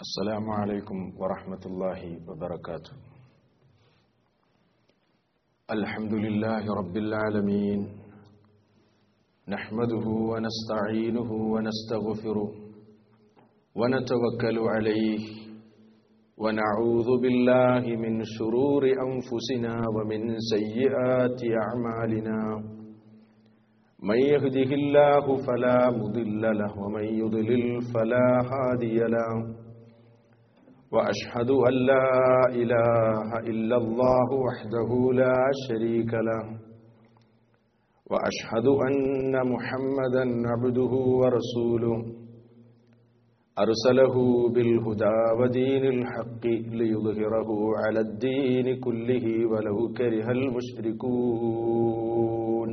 السلام عليكم ورحمة الله وبركاته. الحمد لله رب العالمين، نحمده ونستعينه ونستغفره ونتوكل عليه ونعوذ بالله من شرور أنفسنا ومن سيئات أعمالنا. من يهده الله فلا مضل له ومن يضلل فلا هادي له. وأشهد أن لا إله إلا الله وحده لا شريك له، وأشهد أن محمدا عبده ورسوله أرسله بالهدى ودين الحق ليظهره على الدين كله ولو كره المشركون.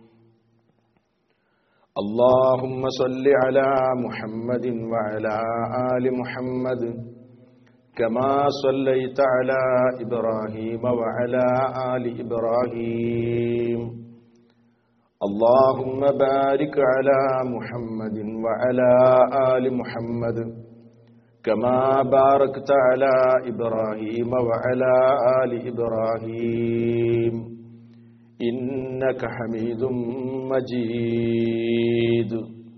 اللهم صل على محمد وعلى آل محمد كما صليت على إبراهيم وعلى آل إبراهيم. اللهم بارك على محمد وعلى آل محمد كما باركت على إبراهيم وعلى آل إبراهيم إنك حميد مجيد.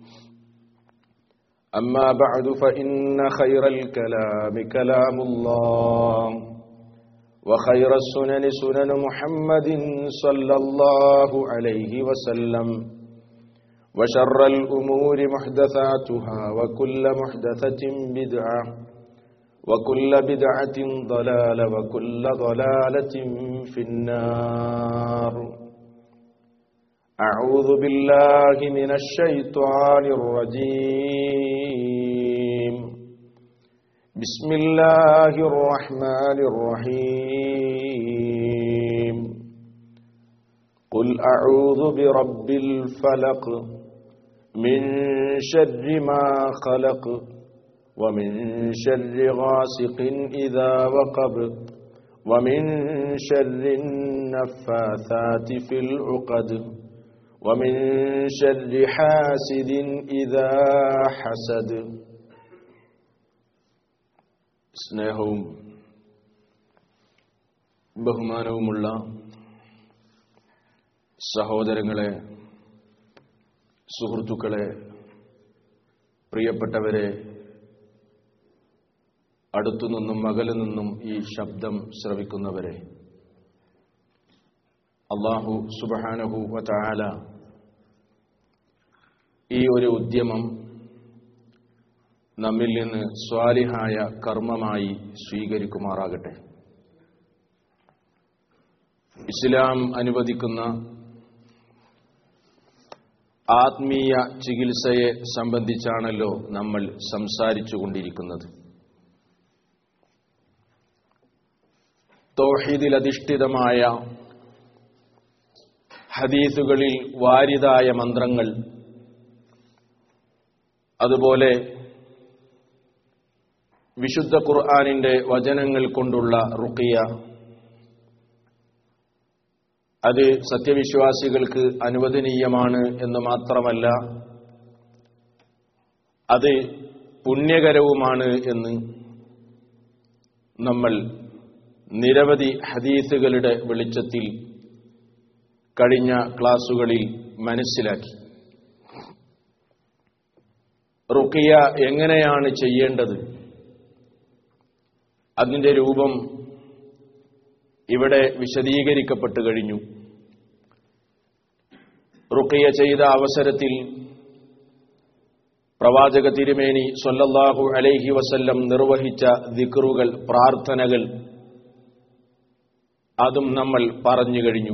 أما بعد فإن خير الكلام كلام الله، وخير السنن سنن محمد صلى الله عليه وسلم، وشر الأمور محدثاتها وكل محدثة بدعة وكل بدعة ضلالة وكل ضلالة في النار. أعوذ بالله من الشيطان الرجيم. بسم الله الرحمن الرحيم. قل أعوذ برب الفلق من شر ما خلق ومن شر غاسق إذا وقب ومن شر النفاثات في العقد ومن شر حاسد إذا حسد. സ്നേഹവും ബഹുമാനവുമുള്ള സഹോദരങ്ങളെ, സുഹൃത്തുക്കളെ, പ്രിയപ്പെട്ടവരെ, അടുത്തുനിന്നും അകലുനിന്നും ഈ ശബ്ദം ശ്രവിക്കുന്നവരെ, അല്ലാഹു സുബ്ഹാനഹു വ തആല ഈ ഒരു ഉദ്യമം നമ്മിൽ നിന്ന് സ്വാലിഹായ കർമ്മമായി സ്വീകരിക്കുമാറാകട്ടെ. ഇസ്ലാം അനുവദിക്കുന്ന ആത്മീയ ചികിത്സയെ സംബന്ധിച്ചാണല്ലോ നമ്മൾ സംസാരിച്ചുകൊണ്ടിരിക്കുന്നത്. തൗഹീദിൽ അധിഷ്ഠിതമായ ഹദീസുകളിൽ വാരിതായ മന്ത്രങ്ങൾ, അതുപോലെ വിശുദ്ധ ഖുർആനിന്റെ വചനങ്ങൾ കൊണ്ടുള്ള റുഖിയ, അത് സത്യവിശ്വാസികൾക്ക് അനുവദനീയമാണ് എന്ന് മാത്രമല്ല, അത് പുണ്യകരവുമാണ് എന്ന് നമ്മൾ നിരവധി ഹദീസുകളുടെ വെളിച്ചത്തിൽ കഴിഞ്ഞ ക്ലാസുകളിൽ മനസ്സിലാക്കി. റുഖിയ എങ്ങനെയാണ് ചെയ്യേണ്ടത്, അതിന്റെ രൂപം ഇവിടെ വിശദീകരിക്കപ്പെട്ടു കഴിഞ്ഞു. റുഖിയ ചെയ്ത അവസരത്തിൽ പ്രവാചക തിരുമേനി സ്വല്ലല്ലാഹു അലൈഹി വസല്ലം നിർവഹിച്ച ദിക്റുകൾ, പ്രാർത്ഥനകൾ, അതും നമ്മൾ പറഞ്ഞു കഴിഞ്ഞു.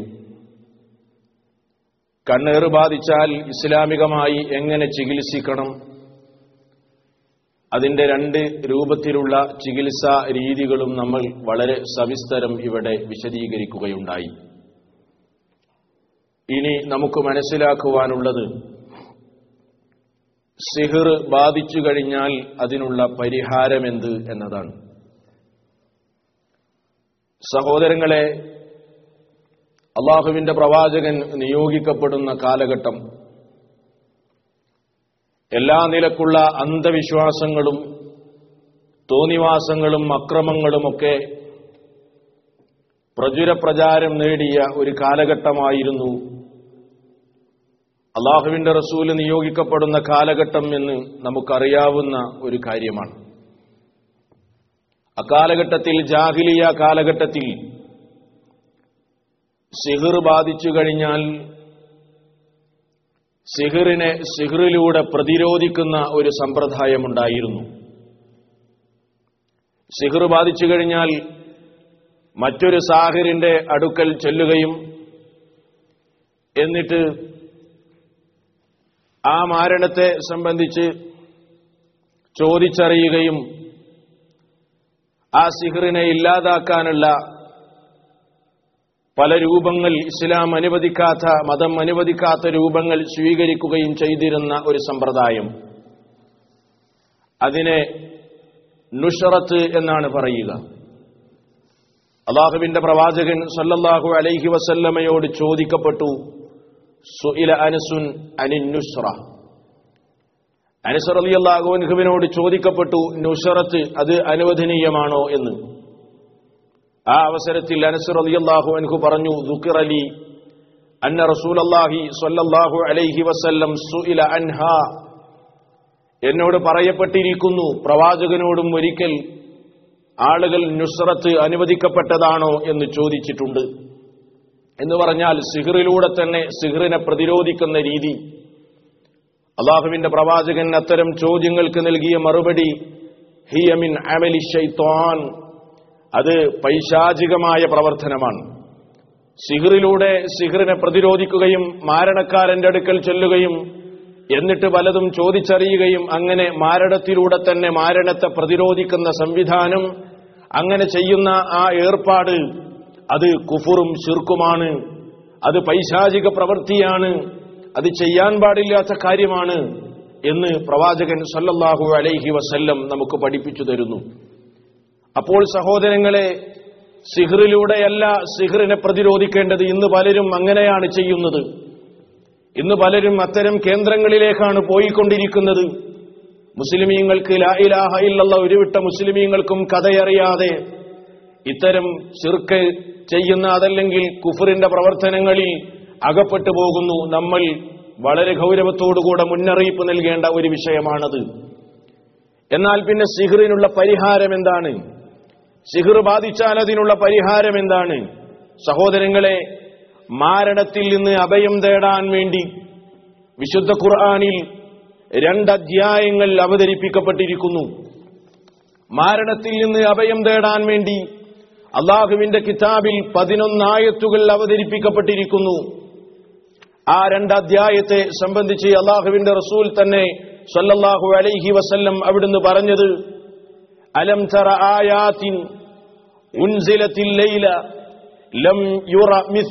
കണ്ണേറ് ബാധിച്ചാൽ ഇസ്ലാമികമായി എങ്ങനെ ചികിത്സിക്കണം, അതിന്റെ രണ്ട് രൂപത്തിലുള്ള ചികിത്സാ രീതികളും നമ്മൾ വളരെ സവിസ്തരം ഇവിടെ വിശദീകരിക്കുകയുണ്ടായി. ഇനി നമുക്ക് മനസ്സിലാക്കുവാനുള്ളത് സിഹ്ർ ബാധിച്ചു കഴിഞ്ഞാൽ അതിനുള്ള പരിഹാരമെന്ത് എന്നതാണ്. സഹോദരങ്ങളെ, അള്ളാഹുവിന്റെ പ്രവാചകൻ നിയോഗിക്കപ്പെടുന്ന കാലഘട്ടം എല്ലാ നിലക്കുള്ള അന്ധവിശ്വാസങ്ങളും തോന്നിവാസങ്ങളും അക്രമങ്ങളുമൊക്കെ പ്രചുരപ്രചാരം നേടിയ ഒരു കാലഘട്ടമായിരുന്നു അല്ലാഹുവിന്റെ റസൂൽ നിയോഗിക്കപ്പെടുന്ന കാലഘട്ടം എന്ന് നമുക്കറിയാവുന്ന ഒരു കാര്യമാണ്. അക്കാലഘട്ടത്തിൽ, ജാഹിലിയ കാലഘട്ടത്തിൽ, സിഹിർ ബാധിച്ചു കഴിഞ്ഞാൽ സിഹിറിലൂടെ പ്രതിരോധിക്കുന്ന ഒരു സമ്പ്രദായമുണ്ടായിരുന്നു. സിഹിർ ബാധിച്ചു കഴിഞ്ഞാൽ മറ്റൊരു സാഹിറിന്റെ അടുക്കൽ ചെല്ലുകയും എന്നിട്ട് ആ മാരണത്തെ സംബന്ധിച്ച് ചോദിച്ചറിയുകയും ആ സിഹിറിനെ ഇല്ലാതാക്കാനുള്ള പല രൂപങ്ങൾ, ഇസ്ലാം അനുവദിക്കാത്ത, മതം അനുവദിക്കാത്ത രൂപങ്ങൾ സ്വീകരിക്കുകയും ചെയ്തിരുന്ന ഒരു സമ്പ്രദായം. അതിനെ നുഷ്റത്ത് എന്നാണ് പറയുക. അല്ലാഹുവിന്റെ പ്രവാചകൻ സല്ലല്ലാഹു അലൈഹി വസല്ലമയോട് ചോദിക്കപ്പെട്ടു, സുഇല അനസുൻ അനിൻ നുഷ്റ. അനസ് റളിയല്ലാഹു അൻഹുവിനോട് ചോദിക്കപ്പെട്ടു, നുഷ്റത്ത് അത് അനുവദനീയമാണോ എന്ന്. ആ അവസരത്തിൽ അനസ് റളിയല്ലാഹു അൻഹു പറഞ്ഞു, ദുഖിറലി അന്ന റസൂലല്ലാഹി സ്വല്ലല്ലാഹു അലൈഹി വസല്ലം സുഇല അൻഹാ. എന്നോട് പറയപ്പെട്ടിരിക്കുന്നു, പ്രവാചകനോടും ഒരിക്കൽ ആളുകൾ നുസ്റത്ത് അനുവദിക്കപ്പെട്ടതാണോ എന്ന് ചോദിച്ചിട്ടുണ്ട്. എന്ന് പറഞ്ഞാൽ സിഹ്റിലൂടെ തന്നെ സിഹ്റിനെ പ്രതിരോധിക്കുന്ന രീതി. അല്ലാഹുവിന്റെ പ്രവാചകൻ അത്തരം ചോദ്യങ്ങൾക്ക് നൽകിയ മറുപടി, ഹിയ മിൻ അമലി ശൈത്വാൻ, അത് പൈശാചികമായ പ്രവർത്തനമാണ്. സിഹ്റിലൂടെ സിഹ്റിനെ പ്രതിരോധിക്കുകയും മാരണക്കാരന്റെ അടുക്കൽ ചെല്ലുകയും എന്നിട്ട് പലതും ചോദിച്ചറിയുകയും അങ്ങനെ മാരണത്തിലൂടെ തന്നെ മാരണത്തെ പ്രതിരോധിക്കുന്ന സംവിധാനം, അങ്ങനെ ചെയ്യുന്ന ആ ഏർപ്പാട് അത് കുഫറും ശിർക്കുമാണ്, അത് പൈശാചിക പ്രവൃത്തിയാണ്, അത് ചെയ്യാൻ പാടില്ലാത്ത കാര്യമാണ് എന്ന് പ്രവാചകൻ സല്ലല്ലാഹു അലൈഹി വസല്ലം നമുക്ക് പഠിപ്പിച്ചു തരുന്നു. അപ്പോൾ സഹോദരങ്ങളെ, സിഹ്റിലൂടെയല്ല സിഹ്റിനെ പ്രതിരോധിക്കേണ്ടത്. ഇന്ന് പലരും അങ്ങനെയാണ് ചെയ്യുന്നത്. ഇന്ന് പലരും അത്തരം കേന്ദ്രങ്ങളിലേക്കാണ് പോയിക്കൊണ്ടിരിക്കുന്നത്. മുസ്ലിമീങ്ങൾക്ക് ലാ ഇലാഹ ഇല്ലല്ലാഹ് ഉരുവിട്ട മുസ്ലിമീങ്ങൾക്കും കഥയറിയാതെ ഇത്തരം ശിർക്ക് ചെയ്യുന്ന, അതല്ലെങ്കിൽ കുഫറിന്റെ പ്രവർത്തനങ്ങളിൽ അകപ്പെട്ടു പോകുന്നു. നമ്മൾ വളരെ ഗൗരവത്തോടുകൂടെ മുന്നറിയിപ്പ് നൽകേണ്ട ഒരു വിഷയമാണത്. എന്നാൽ പിന്നെ സിഹ്റിനുള്ള പരിഹാരം എന്താണ്? സിഹ്ർ ബാധിച്ചാൽ അതിനുള്ള പരിഹാരം എന്താണ്? സഹോദരങ്ങളെ, മാരണത്തിൽ നിന്ന് അഭയം തേടാൻ വേണ്ടി വിശുദ്ധ ഖുർആനിൽ 2 അധ്യായങ്ങൾ അവതരിപ്പിക്കപ്പെട്ടിരിക്കുന്നു. മാരണത്തിൽ നിന്ന് അഭയം തേടാൻ വേണ്ടി അല്ലാഹുവിന്റെ കിതാബിൽ 11 ആയത്തുകൾ അവതരിപ്പിക്കപ്പെട്ടിരിക്കുന്നു. ആ 2 അധ്യായത്തെ സംബന്ധിച്ച് അല്ലാഹുവിന്റെ റസൂൽ തന്നെ സല്ലല്ലാഹു അലൈഹി വസല്ലം അവിടുന്ന് പറഞ്ഞത്, അലം തറ ആയാത്തിൻ ഉൻസിലത്തിൽ ലൈല ലം യുറ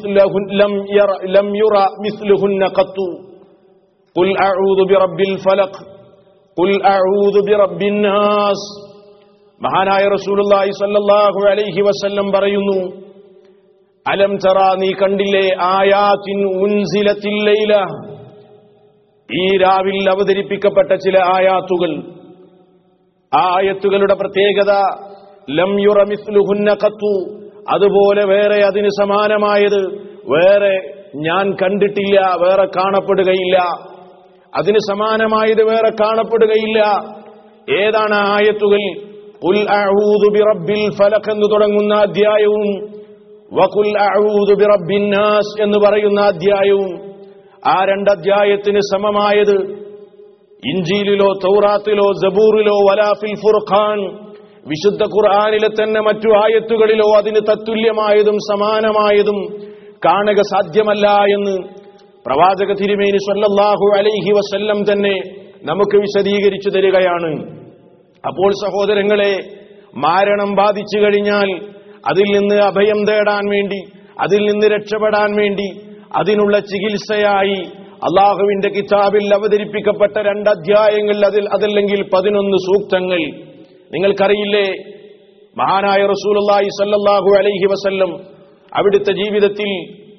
മിസ്ലുഹുന്ന ഖത്തു ഖുൽ അഊദു ബിറബ്ബിൽ ഫലഖ് ഖുൽ അഊദു ബിറബ്ബിൻ നാസ്. മഹാനായ റസൂലുള്ളാഹി സ്വല്ലല്ലാഹു അലൈഹി വസല്ലം പറയുന്നു, അലം തറ, നീ കണ്ടില്ലേ, ആയാത്തിൻ ഉൻസിലത്തിൽ ലൈല, ഈ രാവിൽ അവതരിപ്പിക്കപ്പെട്ട ചില ആയാത്തുകൾ. ആ ആയത്തുകളുടെ പ്രത്യേകത, ലം യുറ മിസ്ലുഹുന്ന ഖത്തു, അതുപോലെ വേറെ അതിന് സമാനമായത് വേറെ ഞാൻ കണ്ടിട്ടില്ല, വേറെ കാണപ്പെടുകയില്ല. അതിന് സമാനമായത് വേറെ കാണപ്പെടുകയില്ല. ഏതാണ് ആയത്തുകൾ? ഖുൽ അഊദു ബിറബ്ബിൽ ഫലഖ് എന്ന് തുടങ്ങുന്ന അധ്യായവും വഖുൽ അഊദു ബിറബ്ബിൻ നാസ് എന്ന് പറയുന്ന അധ്യായവും. ആ 2 അധ്യായത്തിന് സമമായത് ഇഞ്ചീലിലോ തൗറാത്തിലോ സബൂറിലോ വലാ ഫിൽ ഫുർഖാൻ, വിശുദ്ധ ഖുർആനിലെ തന്നെ മറ്റു ആയത്തുകളിലോ അതിന് തത്തുല്യമായതും സമാനമായതും കാണുക സാധ്യമല്ല എന്ന് പ്രവാചക തിരുമേനി സ്വല്ലല്ലാഹു അലൈഹി വസല്ലം തന്നെ നമുക്ക് വിശദീകരിച്ചു തരികയാണ്. അപ്പോൾ സഹോദരങ്ങളെ, മാരണം ബാധിച്ചു കഴിഞ്ഞാൽ അതിൽ നിന്ന് അഭയം തേടാൻ വേണ്ടി, അതിൽ നിന്ന് രക്ഷപ്പെടാൻ വേണ്ടി, അതിനുള്ള ചികിത്സയായി അല്ലാഹുവിന്റെ കിതാബിൽ അവതരിപ്പിക്കപ്പെട്ട 2 അധ്യായങ്ങൾ, അതല്ലെങ്കിൽ 11 സൂക്തങ്ങൾ. നിങ്ങൾക്കറിയില്ലേ, മഹാനായ റസൂലുള്ളാഹി സ്വല്ലല്ലാഹു അലൈഹി വസല്ലം അവിടുത്തെ ജീവിതത്തിൽ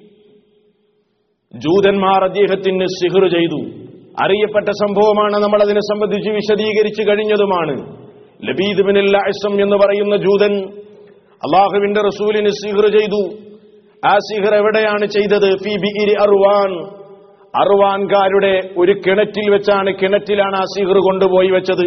ജൂതന്മാർ അദ്ദേഹത്തിന് സിഹ്ർ ചെയ്തു. അറിയപ്പെട്ട സംഭവമാണ്, നമ്മൾ അതിനെ സംബന്ധിച്ച് വിശദീകരിച്ചു കഴിഞ്ഞതുമാണ്. ലബീദ് ഇബ്നുൽ അഅ്സം എന്ന് പറയുന്ന ജൂതൻ അല്ലാഹുവിന്റെ റസൂലിന് സിഹ്ർ ചെയ്തു. ആ സിഹ്ർ എവിടെയാണ് ചെയ്തത്? ഫീ ബിഇരി അർവാൻ, അർവാൻകാരുടെ ഒരു കിണറ്റിലാണ് ആ സിഹ്ർ കൊണ്ടുപോയി വെച്ചത്.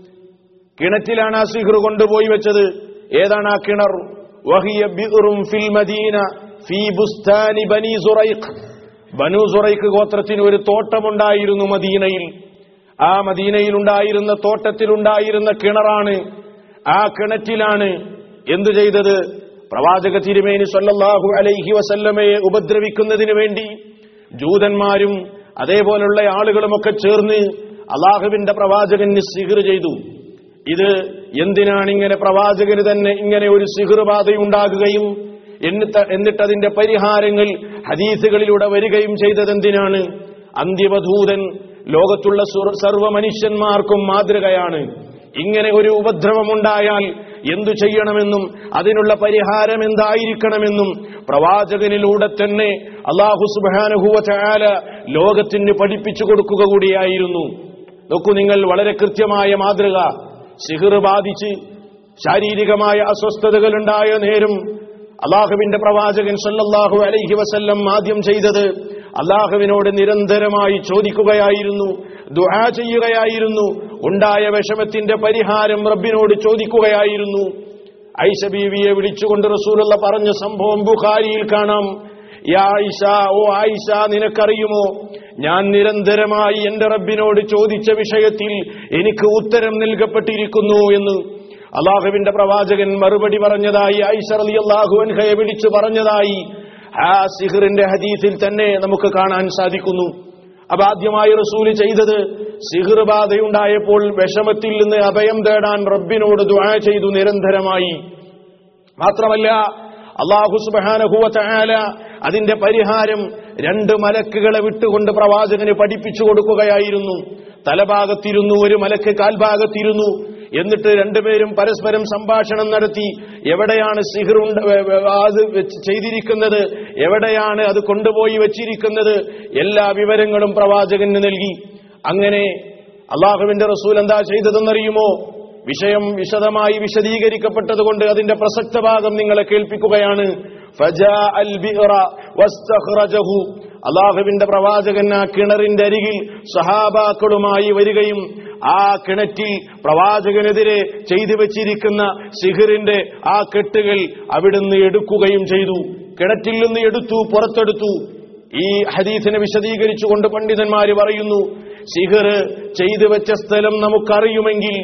കിണറ്റിലാണ് ആ സിഹ്ർ കൊണ്ടുപോയി വെച്ചത്. ഏതാണ് ആ കിണർ? വഹിയ ബിഉറും ഫിൽ മദീന ഫീ ബുസ്താനി ബനി സുറൈഖ്. ബനു സുറൈഖ് ഗോത്രത്തിന് ഒരു തോട്ടമുണ്ടായിരുന്നു മദീനയിൽ. ആ മദീനയിൽ ഉണ്ടായിരുന്ന തോട്ടത്തിലുണ്ടായിരുന്ന കിണറാണ്. ആ കിണറ്റിലാണ് എന്തു ചെയ്തത്? പ്രവാചക തിരുമേനി സ്വല്ലല്ലാഹു അലൈഹി വസല്ലമയെ ഉപദ്രവിക്കുന്നതിന് വേണ്ടി ജൂതന്മാരും അതേപോലുള്ള ആളുകളുമൊക്കെ ചേർന്ന് അല്ലാഹുവിന്റെ പ്രവാചകന് സിഹ്ർ ചെയ്തു. ഇത് എന്തിനാണ് ഇങ്ങനെ പ്രവാചകന് തന്നെ ഇങ്ങനെ ഒരു സിഹ്ർ ബാധയുണ്ടാകുകയും എന്നിട്ടതിന്റെ പരിഹാരങ്ങൾ ഹദീസുകളിലൂടെ വരികയും ചെയ്തതെന്തിനാണ്? അന്തിമദൂതൻ ലോകത്തുള്ള സർവ്വ മനുഷ്യന്മാർക്കും മാതൃകയാണ്. ഇങ്ങനെ ഒരു ഉപദ്രവമുണ്ടായാൽ എന്തു ചെയ്യണമെന്നും അതിനുള്ള പരിഹാരം എന്തായിരിക്കണമെന്നും പ്രവാചകനിലൂടെ തന്നെ അല്ലാഹു സുബ്ഹാനഹു വ തആല ലോകത്തിന് പഠിപ്പിച്ചു കൊടുക്കുക കൂടിയായിരുന്നു. നോക്കൂ നിങ്ങൾ, വളരെ കൃത്യമായ മാതൃക. സിഹ്ർ ബാധിച്ച് ശാരീരികമായ അസ്വസ്ഥതകൾ ഉണ്ടായ നേരം അല്ലാഹുവിന്റെ പ്രവാചകൻ സല്ലല്ലാഹു അലൈഹി വസല്ലം ആദ്യം ചെയ്തത് അല്ലാഹുവിനോട് നിരന്തരമായി ചോദിക്കുകയായിരുന്നു, ദുആ ചെയ്യുകയായിരുന്നു. ഉണ്ടായ വിഷമത്തിന്റെ പരിഹാരം റബ്ബിനോട് ചോദിക്കുകയായിരുന്നു. ഐഷ ബീവിയെ വിളിച്ചുകൊണ്ട് റസൂലുള്ള പറഞ്ഞ സംഭവം ബുഖാരിയിൽ കാണാം. യാ ആയിഷ, ഓ ആയിഷ, നിനക്കറിയുമോ ഞാൻ നിരന്തരമായി എന്റെ റബ്ബിനോട് ചോദിച്ച വിഷയത്തിൽ എനിക്ക് ഉത്തരം നൽകപ്പെട്ടിരിക്കുന്നു എന്ന്. അല്ലാഹുവിന്റെ പ്രവാചകൻ മറുപടി പറഞ്ഞതായി ആയിഷ റളിയല്ലാഹു അൻഹയെ വിളിച്ചു പറഞ്ഞതായി ആ സിഹ്റിന്റെ ഹദീസിൽ തന്നെ നമുക്ക് കാണാൻ സാധിക്കുന്നു. അപ്പൊ ആദ്യമായി റസൂല് ചെയ്തത് സിഹ്ർ ബാധയുണ്ടായപ്പോൾ വിഷമത്തിൽ നിന്ന് അഭയം തേടാൻ റബ്ബിനോട് ദുആ ചെയ്തു നിരന്തരമായി. മാത്രമല്ല അല്ലാഹു സുബ്ഹാനഹു വ തആല അതിന്റെ പരിഹാരം 2 മലക്കുകളെ വിട്ടുകൊണ്ട് പ്രവാചകന് പഠിപ്പിച്ചു കൊടുക്കുകയായിരുന്നു. തലഭാഗത്തിരുന്നു, ഒരു മലക്ക് കാൽഭാഗത്തിരുന്നു. എന്നിട്ട് രണ്ടുപേരും പരസ്പരം സംഭാഷണം നടത്തി എവിടെയാണ് സിഹ്ർ അത് ചെയ്തിരിക്കുന്നത്, എവിടെയാണ് അത് കൊണ്ടുപോയി വെച്ചിരിക്കുന്നത്, എല്ലാ വിവരങ്ങളും പ്രവാചകന് നൽകി. അങ്ങനെ അല്ലാഹുവിന്റെ റസൂൽ എന്താ ചെയ്തതെന്നറിയുമോ? വിഷയം വിശദമായി വിശദീകരിക്കപ്പെട്ടതുകൊണ്ട് അതിന്റെ പ്രസക്ത ഭാഗം നിങ്ങളെ കേൾപ്പിക്കുകയാണ്. ഫജാഅൽ ബിഅറ വസ്തഖറജഹു. അല്ലാഹുവിന്റെ പ്രവാചകൻ ആ കിണറിന്റെ അരികിൽ സഹാബാക്കളുമായി വരികയും ആ കിണറ്റിൽ പ്രവാചകനെതിരെ ചെയ്തു വെച്ചിരിക്കുന്ന സിഹ്റിന്റെ ആ കെട്ടുകൾ അവിടുന്ന് എടുക്കുകയും ചെയ്തു. കിണറ്റിൽ നിന്ന് പുറത്തെടുത്തു. ഈ ഹദീസിനെ വിശദീകരിച്ചുകൊണ്ട് പണ്ഡിതന്മാര് പറയുന്നു, സിഹ്ർ ചെയ്തു വെച്ച സ്ഥലം നമുക്കറിയുമെങ്കിൽ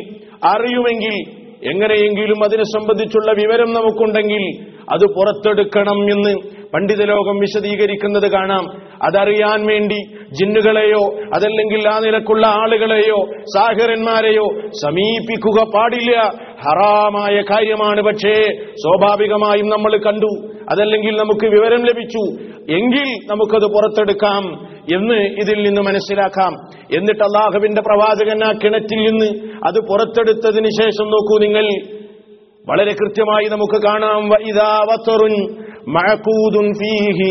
എങ്ങനെയെങ്കിലും അതിനെ സംബന്ധിച്ചുള്ള വിവരം നമുക്കുണ്ടെങ്കിൽ അത് പുറത്തെടുക്കണം എന്ന് പണ്ഡിത ലോകം വിശദീകരിക്കുന്നത് കാണാം. അതറിയാൻ വേണ്ടി ജിന്നുകളെയോ അതല്ലെങ്കിൽ ആ നിലക്കുള്ള ആളുകളെയോ സാഹിറന്മാരെയോ സമീപിക്കുക പാടില്ല, ഹറാമായ കാര്യമാണ്. പക്ഷേ സ്വാഭാവികമായും നമ്മൾ കണ്ടു, അതല്ലെങ്കിൽ നമുക്ക് വിവരം ലഭിച്ചു എങ്കിൽ നമുക്കത് പുറത്തെടുക്കാം എന്ന് ഇതിൽ നിന്ന് മനസ്സിലാക്കാം. എന്നിട്ട് അല്ലാഹുവിന്റെ പ്രവാചകൻ ആ കിണറ്റിൽ നിന്ന് അത് പുറത്തെടുത്തതിന് ശേഷം നോക്കൂ നിങ്ങൾ, വളരെ കൃത്യമായി നമുക്ക് കാണാം. വഇദാ വതറുൻ മഅഖൂദുൻ ഫീഹി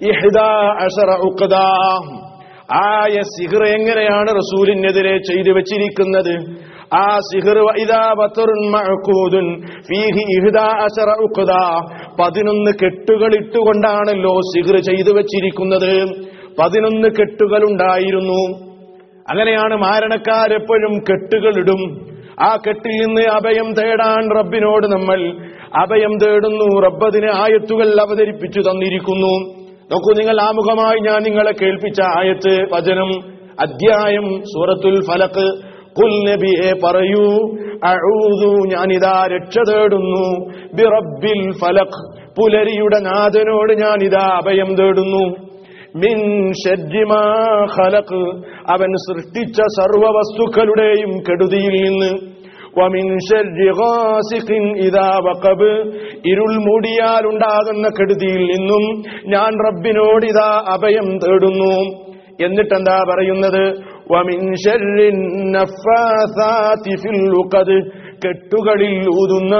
11 ഉഖദാ. ആയ സിഹ്ർ എങ്ങനെയാണ് റസൂലിനെതിരെ ചെയ്തു വെച്ചിരിക്കുന്നത്? ആ സിഹ്ർ വഇദാ വതറുൻ മഅഖൂദുൻ ഫീഹി 11 ഉഖദാ, 11 കെട്ടുകൾ ഇട്ടുകൊണ്ടാണല്ലോ സിഹ്ർ ചെയ്തു വെച്ചിരിക്കുന്നത്. 11 കെട്ടുകൾ ഉണ്ടായിരുന്നു. അങ്ങനെയാണ് മാരണക്കാരെപ്പോഴും കെട്ടുകൾ ഇടും. ആ കെട്ടിൽ നിന്ന് അഭയം തേടാൻ റബ്ബിനോട് നമ്മൾ അഭയം തേടുന്നു. റബ്ബതിന് ആയത്തുകൾ അവതരിപ്പിച്ചു തന്നിരിക്കുന്നു. നോക്കൂ നിങ്ങൾ, ആമുഖമായി ഞാൻ നിങ്ങളെ കേൾപ്പിച്ച ആയത്ത്, വചനം, അധ്യായം സൂറത്തുൽ ഫലഖ്. ഖുൽ നബിയെ പറയൂ, അഊദു, ഞാനിതാ രക്ഷ തേടുന്നു, ബിറബ്ബിൽ ഫലഖ്, പുലരിയുടെ നാഥനോട് ഞാനിതാ അഭയം തേടുന്നു. മിൻ ശർരി മാ ഖലഖ്, അവൻ സൃഷ്ടിച്ച സർവ്വ വസ്തുക്കളുടെയും കെടുതിയിൽ നിന്ന്. വമിൻ ശർരി ഗാസിഖിൻ ഇദാ വഖബ്, ഇരുൾ മൂടിയാൽ ഉണ്ടാകുന്ന കെടുതിയിൽ നിന്നും ഞാൻ റബ്ബിനോട് ഇതാ അഭയം തേടുന്നു. എന്നിട്ടെന്താ പറയുന്നത്? വമിൻ ശർരി നഫ്ഫാസാതി ഫിൽ ഉഖദ്, കെട്ടുകളിൽ ഊതുന്ന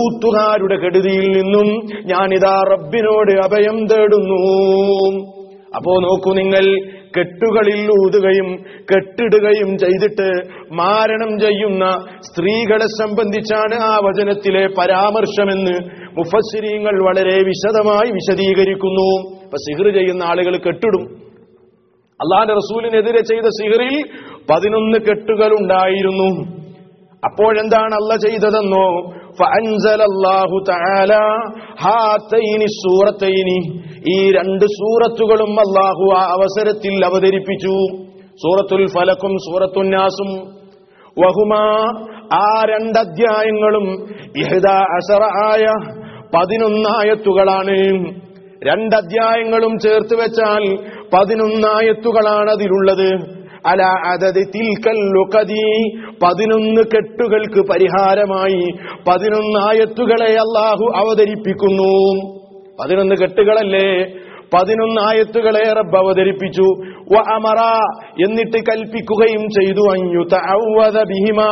ഊത്തുകാരുടെ കെടുതിയിൽ നിന്നും ഞാനിതാ റബ്ബിനോട് അഭയം തേടുന്നു. അപ്പോ നോക്കൂ നിങ്ങൾ, കെട്ടുകളിൽ ഊതുകയും കെട്ടിടുകയും ചെയ്തിട്ട് മാരണം ചെയ്യുന്ന സ്ത്രീകളെ സംബന്ധിച്ചാണ് ആ വചനത്തിലെ പരാമർശമെന്ന് മുഫസ്സിരീങ്ങൾ വളരെ വിശദമായി വിശദീകരിക്കുന്നു. അപ്പൊ സിഹ്ർ ചെയ്യുന്ന ആളുകൾ കെട്ടിടും. അല്ലാഹുവിന്റെ റസൂലിനെതിരെ ചെയ്ത സിഹ്റിൽ 11 കെട്ടുകൾ ഉണ്ടായിരുന്നു. അപ്പോഴെന്താണ് അല്ലാഹ് ചെയ്തതെന്നോ, ഫഅൻസലല്ലാഹു തആല ഹാതൈനി സൂറത്തൈനി, ഈ 2 സൂറത്തുകളും അല്ലാഹു ആ അവസരത്തിൽ അവതരിപ്പിച്ചു. സൂറത്തുൽ ഫലക്കും സൂറത്തുൻ നാസും. വഹുമാ, ആ 2 അധ്യായങ്ങളും 11 ആയ 11 ആയത്തുകളാണ്. 2 അധ്യായങ്ങളും ചേർത്ത് വെച്ചാൽ 11 ആയത്തുകളാണ് അതിലുള്ളത്. അല അദദി തിൽക്കൽ ലുഖദി, 11 കെട്ടുകൾക്ക് പരിഹാരമായി 11 ആയത്തുകളെ അല്ലാഹു അവതരിപ്പിക്കുന്നു. 11 കെട്ടുകളല്ലേ, 11 ആയത്തുകളെ റബ്ബ് അവതരിപ്പിച്ചു. വ അമറ, എന്നിട്ട് കൽപ്പിക്കുകയും ചെയ്തു, അൻയുതഅവദ ബിഹിമാ,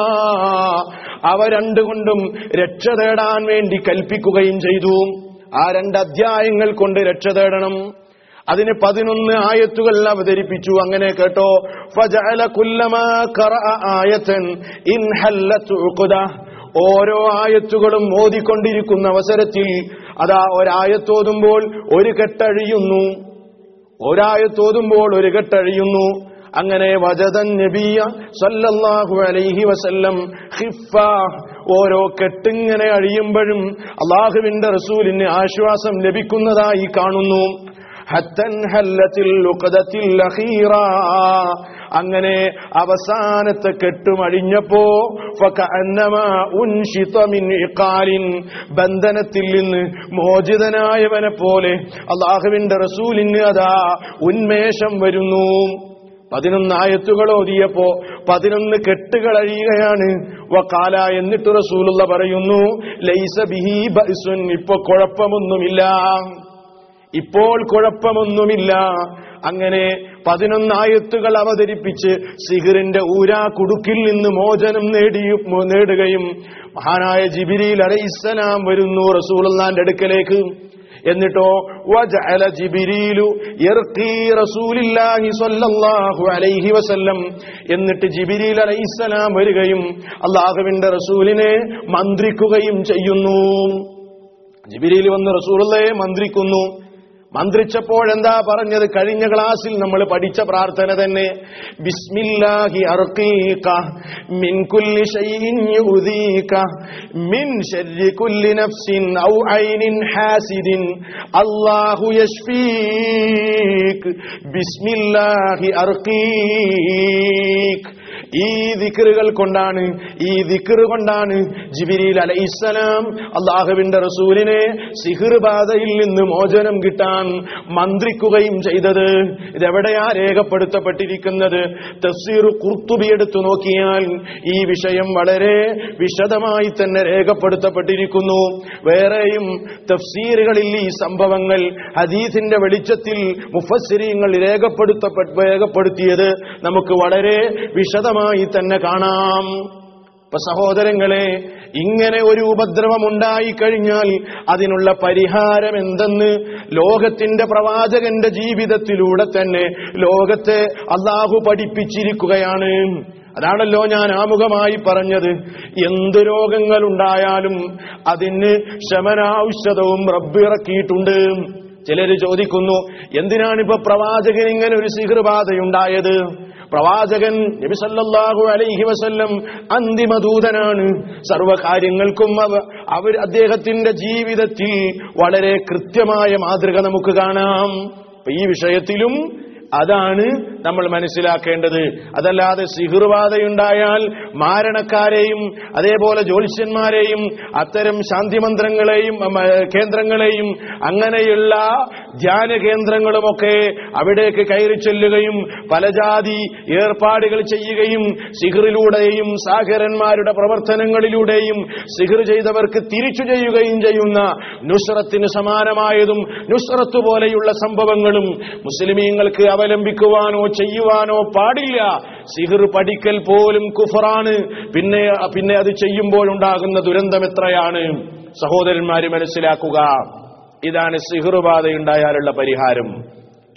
അവ 2 കൊണ്ടും രക്ഷ തേടാൻ വേണ്ടി കൽപ്പിക്കുകയും ചെയ്തു. ആ 2 അധ്യായങ്ങൾ കൊണ്ട് രക്ഷ തേടണം. അതിന് 11 ആയത്തുകൾ അവതരിപ്പിച്ചു. അങ്ങനെ കേട്ടോ, ഫജഅല കുല്ലമാ ഖറഅ ആയതൻ ഇൻഹല്ലത് ഉഖദ, ഓരോ ആയത്തുകളും ഓതിക്കൊണ്ടിരിക്കുന്ന അവസരത്തിൽ അതാ ഒരായത്തോതുമ്പോൾ ഒരു കെട്ടഴിയുന്നു, ഒരായത്തോതുമ്പോൾ ഒരു കെട്ടഴിയുന്നു. അങ്ങനെ വജദൻ നബിയ സല്ലല്ലാഹു അലൈഹി വസല്ലം ഖിഫ, ഓരോ കെട്ടിങ്ങനെ അഴിയുമ്പോഴും അല്ലാഹുവിന്റെ റസൂലിന് ആശ്വാസം ലഭിക്കുന്നതായി കാണുന്നു. ഹത്തൻ ഹല്ലത്തിൽ ലുഖദത്തിൽ അഖീറ, അങ്ങനെ അവസാനത്തെ കെട്ടുമഴിഞ്ഞപ്പോ ഫകഅന്നമാ ഉൻഷിത മിൻ ഇഖാലിൻ, ബന്ധനത്തിൽ നിന്ന് മോചിതനായവനെ പോലെ അല്ലാഹുവിന്റെ റസൂലിന് അതാ ഉന്മേഷം വരുന്നു. 11 ആയത്തുകൾ ഓതിയപ്പോ 11 കെട്ടുകൾ അഴിയുകയാണ്. വഖാല, എന്നിട്ട് റസൂലുള്ള പറയുന്നു, ലൈസ ബിഹി ബഅസുൻ, ഇപ്പോ കുഴപ്പമൊന്നുമില്ല, ഇപ്പോൾ കുഴപ്പമൊന്നുമില്ല. അങ്ങനെ 11 ആയത്തുകൾ അവതരിപ്പിച്ച് സിഹ്റിന്റെ ഊരാ കുടുക്കിൽ നിന്ന് മോചനം നേടുകയും മഹാനായ ജിബ്രീൽ അലൈഹിസ്സലാം വരുന്നു റസൂലുള്ളാഹിന്റെ അടുക്കലേക്ക്. എന്നിട്ടോ വജഅല ജിബ്രീലു യർഖി റസൂലില്ലാഹി സ്വല്ലല്ലാഹു അലൈഹി വസല്ലം, എന്നിട്ട് ജിബ്രീൽ അലൈഹിസ്സലാം വരികയും അല്ലാഹുവിന്റെ റസൂലിനെ മന്ത്രിക്കുകയും ചെയ്യുന്നു. ജിബ്രീൽ വന്ന് റസൂലുള്ളാഹിയെ മന്ത്രിക്കുന്നു. മന്ത്രിച്ചപ്പോഴെന്താ പറഞ്ഞത്? കഴിഞ്ഞ ക്ലാസ്സിൽ നമ്മൾ പഠിച്ച പ്രാർത്ഥന തന്നെ. ബിസ്മില്ലാഹി അർഖീക മിൻ കുല്ലി ശൈഇൻ യുദീക മിൻ ശർരി കുല്ലി നഫ്സിൻ ഔ ഐനിൻ ഹാസിദിൻ അല്ലാഹു യശ്ഫീക് ബിസ്മില്ലാഹി അർഖീക. ഈ ദിക്റുകൾ കൊണ്ടാണ്, ഈ ദിക്റ് കൊണ്ടാണ് ജിബ്രീൽ അലൈഹിസ്സലാം അല്ലാഹുവിന്റെ റസൂലിനെ സിഹ്ർ ബാധയിൽ നിന്ന് മോചനം കിട്ടാൻ മന്ത്രിക്കുകയും ചെയ്തത്. ഇതെവിടെയാ രേഖപ്പെടുത്തപ്പെട്ടിരിക്കുന്നത്? തഫ്സീർ ഖുർത്തുബി എടുത്തു നോക്കിയാൽ ഈ വിഷയം വളരെ വിശദമായി തന്നെ രേഖപ്പെടുത്തപ്പെട്ടിരിക്കുന്നു. വേറെയും തഫ്സീറുകളിൽ ഈ സംഭവങ്ങൾ ഹദീസിന്റെ വെളിച്ചത്തിൽ മുഫസ്സിരീങ്ങൾ രേഖപ്പെടുത്തിയത് നമുക്ക് വളരെ വിശദമായി തന്നെ കാണാം. ഇപ്പൊ സഹോദരങ്ങളെ, ഇങ്ങനെ ഒരു ഉപദ്രവം ഉണ്ടായിക്കഴിഞ്ഞാൽ അതിനുള്ള പരിഹാരം എന്തെന്ന് ലോകത്തിന്റെ പ്രവാചകന്റെ ജീവിതത്തിലൂടെ തന്നെ ലോകത്തെ അല്ലാഹു പഠിപ്പിച്ചിരിക്കുകയാണ്. അതാണല്ലോ ഞാൻ ആമുഖമായി പറഞ്ഞത്. എന്ത് രോഗങ്ങൾ ഉണ്ടായാലും അതിന് ശമനാഔഷധവും റബ്ബ് ഇറക്കിയിട്ടുണ്ട്. ചിലര് ചോദിക്കുന്നു, എന്തിനാണിപ്പോ പ്രവാചകൻ ഇങ്ങനെ ഒരു സിഹ്ർ ബാധയുണ്ടായത്? പ്രവാചകൻ നബി സല്ലല്ലാഹു അലൈഹി വസല്ലം അന്തിമ ദൂതനാണ്. സർവകാര്യങ്ങൾക്കും അദ്ദേഹത്തിന്റെ ജീവിതത്തിൽ വളരെ കൃത്യമായ മാതൃക നമുക്ക് കാണാം. ഈ വിഷയത്തിലും അതാണ് നമ്മൾ മനസ്സിലാക്കേണ്ടത്. അതല്ലാതെ സിഹ്ർ ബാധയുണ്ടായാൽ മാരണക്കാരെയും അതേപോലെ ജ്യോത്സ്യന്മാരെയും അത്തരം ശാന്തിമന്ത്രങ്ങളെയും കേന്ദ്രങ്ങളെയും അങ്ങനെയുള്ള ധ്യാന കേന്ദ്രങ്ങളുമൊക്കെ അവിടേക്ക് കയറി ചെല്ലുകയും പല ജാതി ഏർപ്പാടുകൾ ചെയ്യുകയും സിഹ്റിലൂടെയും സാഹിറന്മാരുടെ പ്രവർത്തനങ്ങളിലൂടെയും സിഹ്ർ ചെയ്തവർക്ക് തിരിച്ചു ചെയ്യുകയും ചെയ്യുന്ന നുസ്രത്തിന് സമാനമായതും നുസ്രത്ത് പോലെയുള്ള സംഭവങ്ങളും മുസ്ലിമീങ്ങൾക്ക് അവലംബിക്കുവാനോ ചെയ്യുവാനോ പാടില്ല. സിഹ്ർ പഠിക്കൽ പോലും കുഫറാണ്. പിന്നെ അത് ചെയ്യുമ്പോഴുണ്ടാകുന്ന ദുരന്തം എത്രയാണ് സഹോദരന്മാര് മനസ്സിലാക്കുക. ഇതാണ് സിഹ്ർ ബാധയുണ്ടായാലുള്ള പരിഹാരം.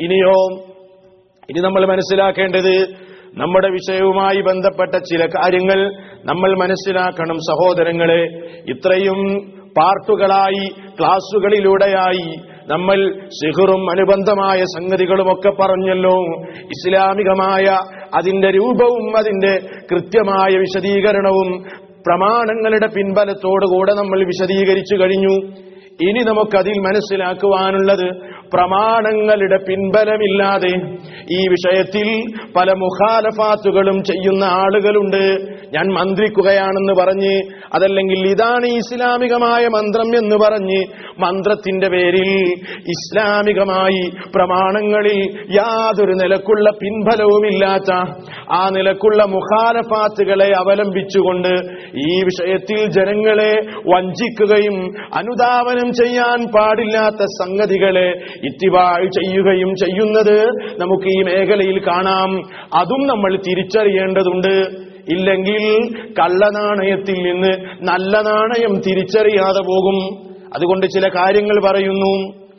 ഇനി നമ്മൾ മനസ്സിലാക്കേണ്ടത് നമ്മുടെ വിഷയവുമായി ബന്ധപ്പെട്ട ചില കാര്യങ്ങൾ നമ്മൾ മനസ്സിലാക്കണം സഹോദരങ്ങളെ. ഇത്രയും പാർട്ടുകളായി ക്ലാസുകളിലൂടെയായി നമ്മൾ സിഹ്റും അനുബന്ധമായ സംഗതികളുമൊക്കെ പറഞ്ഞല്ലോ. ഇസ്ലാമികമായ അതിന്റെ രൂപവും അതിന്റെ കൃത്യമായ വിശദീകരണവും പ്രമാണങ്ങളുടെ പിൻബലത്തോടുകൂടെ നമ്മൾ വിശദീകരിച്ചു കഴിഞ്ഞു. ഇനി നമുക്കതിൽ മനസ്സിലാക്കുവാനുള്ളത്, പ്രമാണങ്ങളുടെ പിൻബലമില്ലാതെ ഈ വിഷയത്തിൽ പല മുഖാലഫാത്തുകളും ചെയ്യുന്ന ആളുകളുണ്ട്. ഞാൻ മന്ത്രിക്കുകയാണെന്ന് പറഞ്ഞ്, അതല്ലെങ്കിൽ ഇതാണ് ഇസ്ലാമികമായ മന്ത്രം എന്ന് പറഞ്ഞ് മന്ത്രത്തിന്റെ പേരിൽ ഇസ്ലാമികമായി പ്രമാണങ്ങളിൽ യാതൊരു നിലക്കുള്ള പിൻബലവുമില്ലാത്ത ആ നിലക്കുള്ള മുഖാലഫാത്തുകളെ അവലംബിച്ചുകൊണ്ട് ഈ വിഷയത്തിൽ ജനങ്ങളെ വഞ്ചിക്കുകയും അനുധാവനം ചെയ്യാൻ പാടില്ലാത്ത സംഗതികളെ ഇത്തിബാ ചെയ്യുകയും ചെയ്യുന്നത് നമുക്ക് ഈ മേഖലയിൽ കാണാം. അതും നമ്മൾ തിരിച്ചറിയേണ്ടതുണ്ട്. ഇല്ലെങ്കിൽ കള്ളനാണയത്തിൽ നിന്ന് നല്ല നാണയം തിരിച്ചറിയാതെ പോകും. അതുകൊണ്ട് ചില കാര്യങ്ങൾ പറയുന്നു.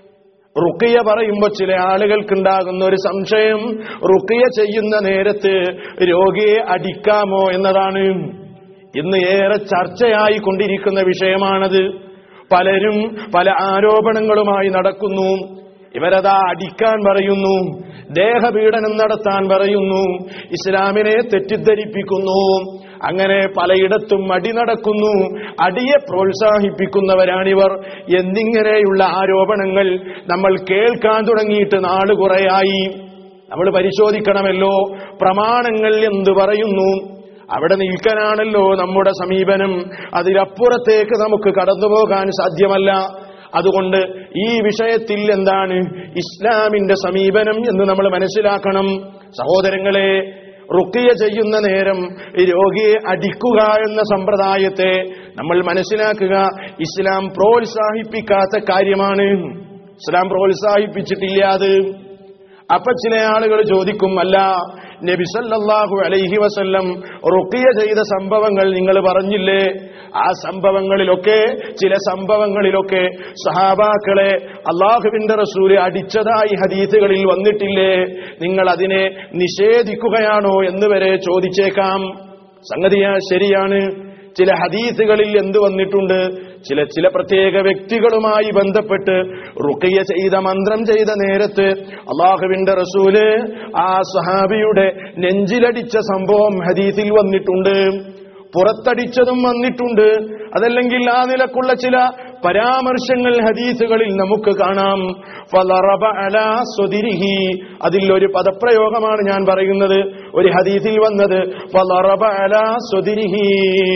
റുഖിയ പറയുമ്പോൾ ചില ആളുകൾക്കുണ്ടാകുന്ന ഒരു സംശയം, റുഖിയ ചെയ്യുന്ന നേരത്ത് രോഗിയെ അടിക്കാമോ എന്നതാണ്. ഇന്ന് ഏറെ ചർച്ചയായി കൊണ്ടിരിക്കുന്ന വിഷയമാണത്. പലരും പല ആരോപണങ്ങളുമായി നടക്കുന്നു. ഇവരതാ അടിക്കാൻ പറയുന്നു, ദേഹപീഡനം നടത്താൻ പറയുന്നു, ഇസ്ലാമിനെ തെറ്റിദ്ധരിപ്പിക്കുന്നു. അങ്ങനെ പലയിടത്തും അടി നടക്കുന്നു. അടിയെ പ്രോത്സാഹിപ്പിക്കുന്നവരാണിവർ എന്നിങ്ങനെയുള്ള ആരോപണങ്ങൾ നമ്മൾ കേൾക്കാൻ തുടങ്ങിയിട്ട് നാളുകുറയായി. നമ്മൾ പരിശോധിക്കണമല്ലോ, പ്രമാണങ്ങൾ എന്തു പറയുന്നു, അവിടെ നിൽക്കാനാണല്ലോ നമ്മുടെ സമീപനം. അതിലപ്പുറത്തേക്ക് നമുക്ക് കടന്നുപോകാൻ സാധ്യമല്ല. അതുകൊണ്ട് ഈ വിഷയത്തിൽ എന്താണ് ഇസ്ലാമിന്റെ സമീപനം എന്ന് നമ്മൾ മനസ്സിലാക്കണം. സഹോദരങ്ങളെ, റുഖിയ ചെയ്യുന്ന നേരം രോഗിയെ അടിക്കുക എന്ന സമ്പ്രദായത്തെ നമ്മൾ മനസ്സിലാക്കുക. ഇസ്ലാം പ്രോത്സാഹിപ്പിക്കാത്ത കാര്യമാണ്. ഇസ്ലാം പ്രോത്സാഹിപ്പിച്ചിട്ടില്ല അത്. അപ്പൊ ചില ആളുകൾ ചോദിക്കും, അല്ല നബി സല്ലല്ലാഹു അലൈഹി വസല്ലം റുഖിയ ചെയ്ത സംഭവങ്ങൾ നിങ്ങൾ പറഞ്ഞില്ലേ? ആ സംഭവങ്ങളിലൊക്കെ ചില സംഭവങ്ങളിലൊക്കെ സഹാബാക്കളെ അള്ളാഹുവിന്റെ റസൂല് അടിച്ചതായി ഹദീസുകളിൽ വന്നിട്ടില്ലേ? നിങ്ങൾ അതിനെ നിഷേധിക്കുകയാണോ എന്ന് വരെ ചോദിച്ചേക്കാം. സംഗതി ശരിയാണ്. ചില ഹദീസുകളിൽ എന്ത് വന്നിട്ടുണ്ട്? ചില പ്രത്യേക വ്യക്തികളുമായി ബന്ധപ്പെട്ട് റുഖിയ ചെയ്ത മന്ത്രം ചെയ്ത നേരത്ത് അള്ളാഹുവിന്റെ റസൂല് ആ സ്വഹാബിയുടെ നെഞ്ചിലടിച്ച സംഭവം ഹദീസിൽ വന്നിട്ടുണ്ട്. പുറത്തടിച്ചതും വന്നിട്ടുണ്ട്. അതല്ലെങ്കിൽ ആ നിലക്കുള്ള ചില പരാമർശങ്ങൾ ഹദീസുകളിൽ നമുക്ക് കാണാം. ഫളറബ അലാ സ്വദിരിഹി, അതിൽ ഒരു പദപ്രയോഗമാണ് ഞാൻ പറയുന്നത്. ഒരു ഹദീസിൽ വന്നത് ഫളറബ അലാ സ്വദിരിഹി,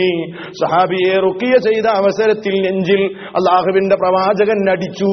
സഹാബിയെ റുഖിയ ചെയ്ത അവസരത്തിൽ നെഞ്ചിൽ അല്ലാഹുവിന്റെ പ്രവാചകൻ അടിച്ചു.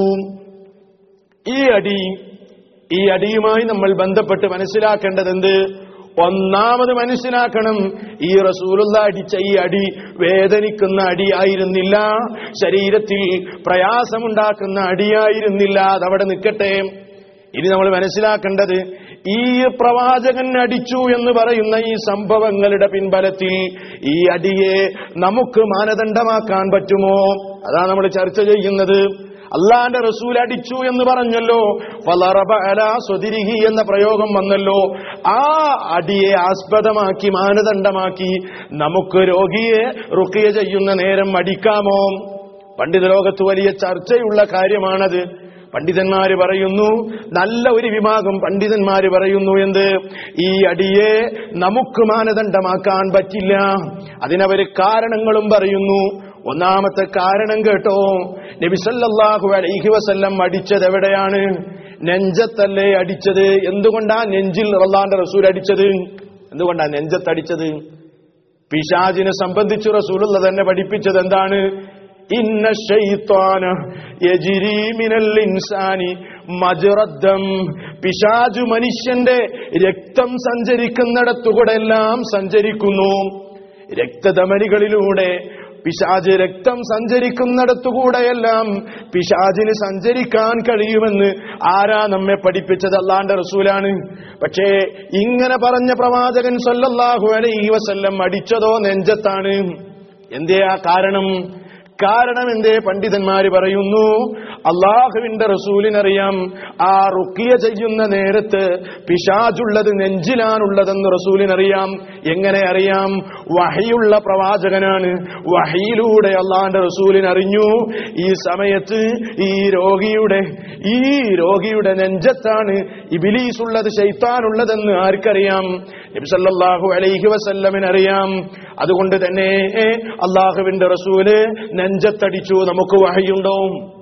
ഈ അടിയുമായി നമ്മൾ ബന്ധപ്പെട്ട് മനസ്സിലാക്കേണ്ടത് എന്ത്? ഒന്നാമത് മനസ്സിലാക്കണം, ഈ റസൂലുള്ള അടിച്ച ഈ അടി വേദനിക്കുന്ന അടിയായിരുന്നില്ല, ശരീരത്തിൽ പ്രയാസമുണ്ടാക്കുന്ന അടിയായിരുന്നില്ല. അതവിടെ നിൽക്കട്ടെ. ഇനി നമ്മൾ മനസ്സിലാക്കേണ്ടത്, ഈ പ്രവാചകൻ അടിച്ചു എന്ന് പറയുന്ന ഈ സംഭവങ്ങളുടെ പിൻബലത്തിൽ ഈ അടിയെ നമുക്ക് മാനദണ്ഡമാക്കാൻ പറ്റുമോ? അതാണ് നമ്മൾ ചർച്ച ചെയ്യുന്നത്. അള്ളാന്റെ റസൂൽ അടിച്ചു എന്ന് പറഞ്ഞല്ലോ, ഫളറബ അലാ സ്വദിരിഹി എന്ന പ്രയോഗം വന്നല്ലോ. ആ അടിയെ ആസ്പദമാക്കി മാനദണ്ഡമാക്കി നമുക്ക് രോഗിയെ റുഖിയ ചെയ്യുന്ന നേരം അടിക്കാമോ? പണ്ഡിത ലോകത്ത് വലിയ ചർച്ചയുള്ള കാര്യമാണത്. പണ്ഡിതന്മാര് പറയുന്നു, നല്ല ഒരു വിഭാഗം പണ്ഡിതന്മാര് പറയുന്നു, എന്ത്? ഈ അടിയെ നമുക്ക് മാനദണ്ഡമാക്കാൻ പറ്റില്ല. അതിനവര് കാരണങ്ങളും പറയുന്നു. ഒന്നാമത്തെ കാരണം കേട്ടോ, നബി സല്ലല്ലാഹു അലൈഹി വസല്ലം അടിച്ചത് എവിടെയാണ്? നെഞ്ചത്തല്ലേ അടിച്ചത്. എന്തുകൊണ്ടാ നെഞ്ചിൽ അല്ലാഹുവിന്റെ റസൂൽ അടിച്ചത്? എന്തുകൊണ്ടാ നെഞ്ചത്തടിച്ചത്? പിശാചിനെ സംബന്ധിച്ച് റസൂലുള്ള തന്നെ പഠിപ്പിച്ചത് എന്താണ്? ഇന്ന ശൈത്വാന യജ്രി മിനൽ ഇൻസാനി മജ്റദ്ദം, പിശാചു മനുഷ്യന്റെ രക്തം സഞ്ചരിക്കുന്നിടത്തുകൂടെ എല്ലാം സഞ്ചരിക്കുന്നു. രക്തധമനികളിലൂടെ പിശാച് രക്തം സഞ്ചരിക്കുന്നിടത്തുകൂടെയെല്ലാം പിശാചിന് സഞ്ചരിക്കാൻ കഴിയുമെന്ന് ആരാ നമ്മെ പഠിപ്പിച്ചത്? അല്ലാഹുവിന്റെ റസൂലാണ്. പക്ഷേ ഇങ്ങനെ പറഞ്ഞ പ്രവാചകൻ സല്ലല്ലാഹു അലൈഹി വസല്ലം അടിച്ചതോ നെഞ്ചത്താണ്. എന്തേ ആ കാരണം? കാരണം എന്തേ? പണ്ഡിതന്മാര് പറയുന്നു, അള്ളാഹുവിന്റെ റസൂലിനറിയാം ആ റുഖിയ ചെയ്യുന്ന നേരത്ത് പിശാചുള്ളത് നെഞ്ചിലാണുള്ളതെന്ന് റസൂലിനറിയാം. എങ്ങനെ അറിയാം? വഹയുള്ള പ്രവാചകനാണ്. വഹയിലൂടെ അള്ളാന്റെ റസൂലിനറിഞ്ഞു ഈ സമയത്ത് ഈ രോഗിയുടെ നെഞ്ചത്താണ് ഇബ്ലീസ് ഉള്ളത്, ശൈത്താനുള്ളതെന്ന് ആർക്കറിയാം? നബി സല്ലല്ലാഹു അലൈഹി വസല്ലമിനറിയാം. അതുകൊണ്ട് തന്നെ അള്ളാഹുവിന്റെ റസൂല് നെഞ്ചത്തടിച്ചു. നമുക്ക് വഹയുണ്ടോ?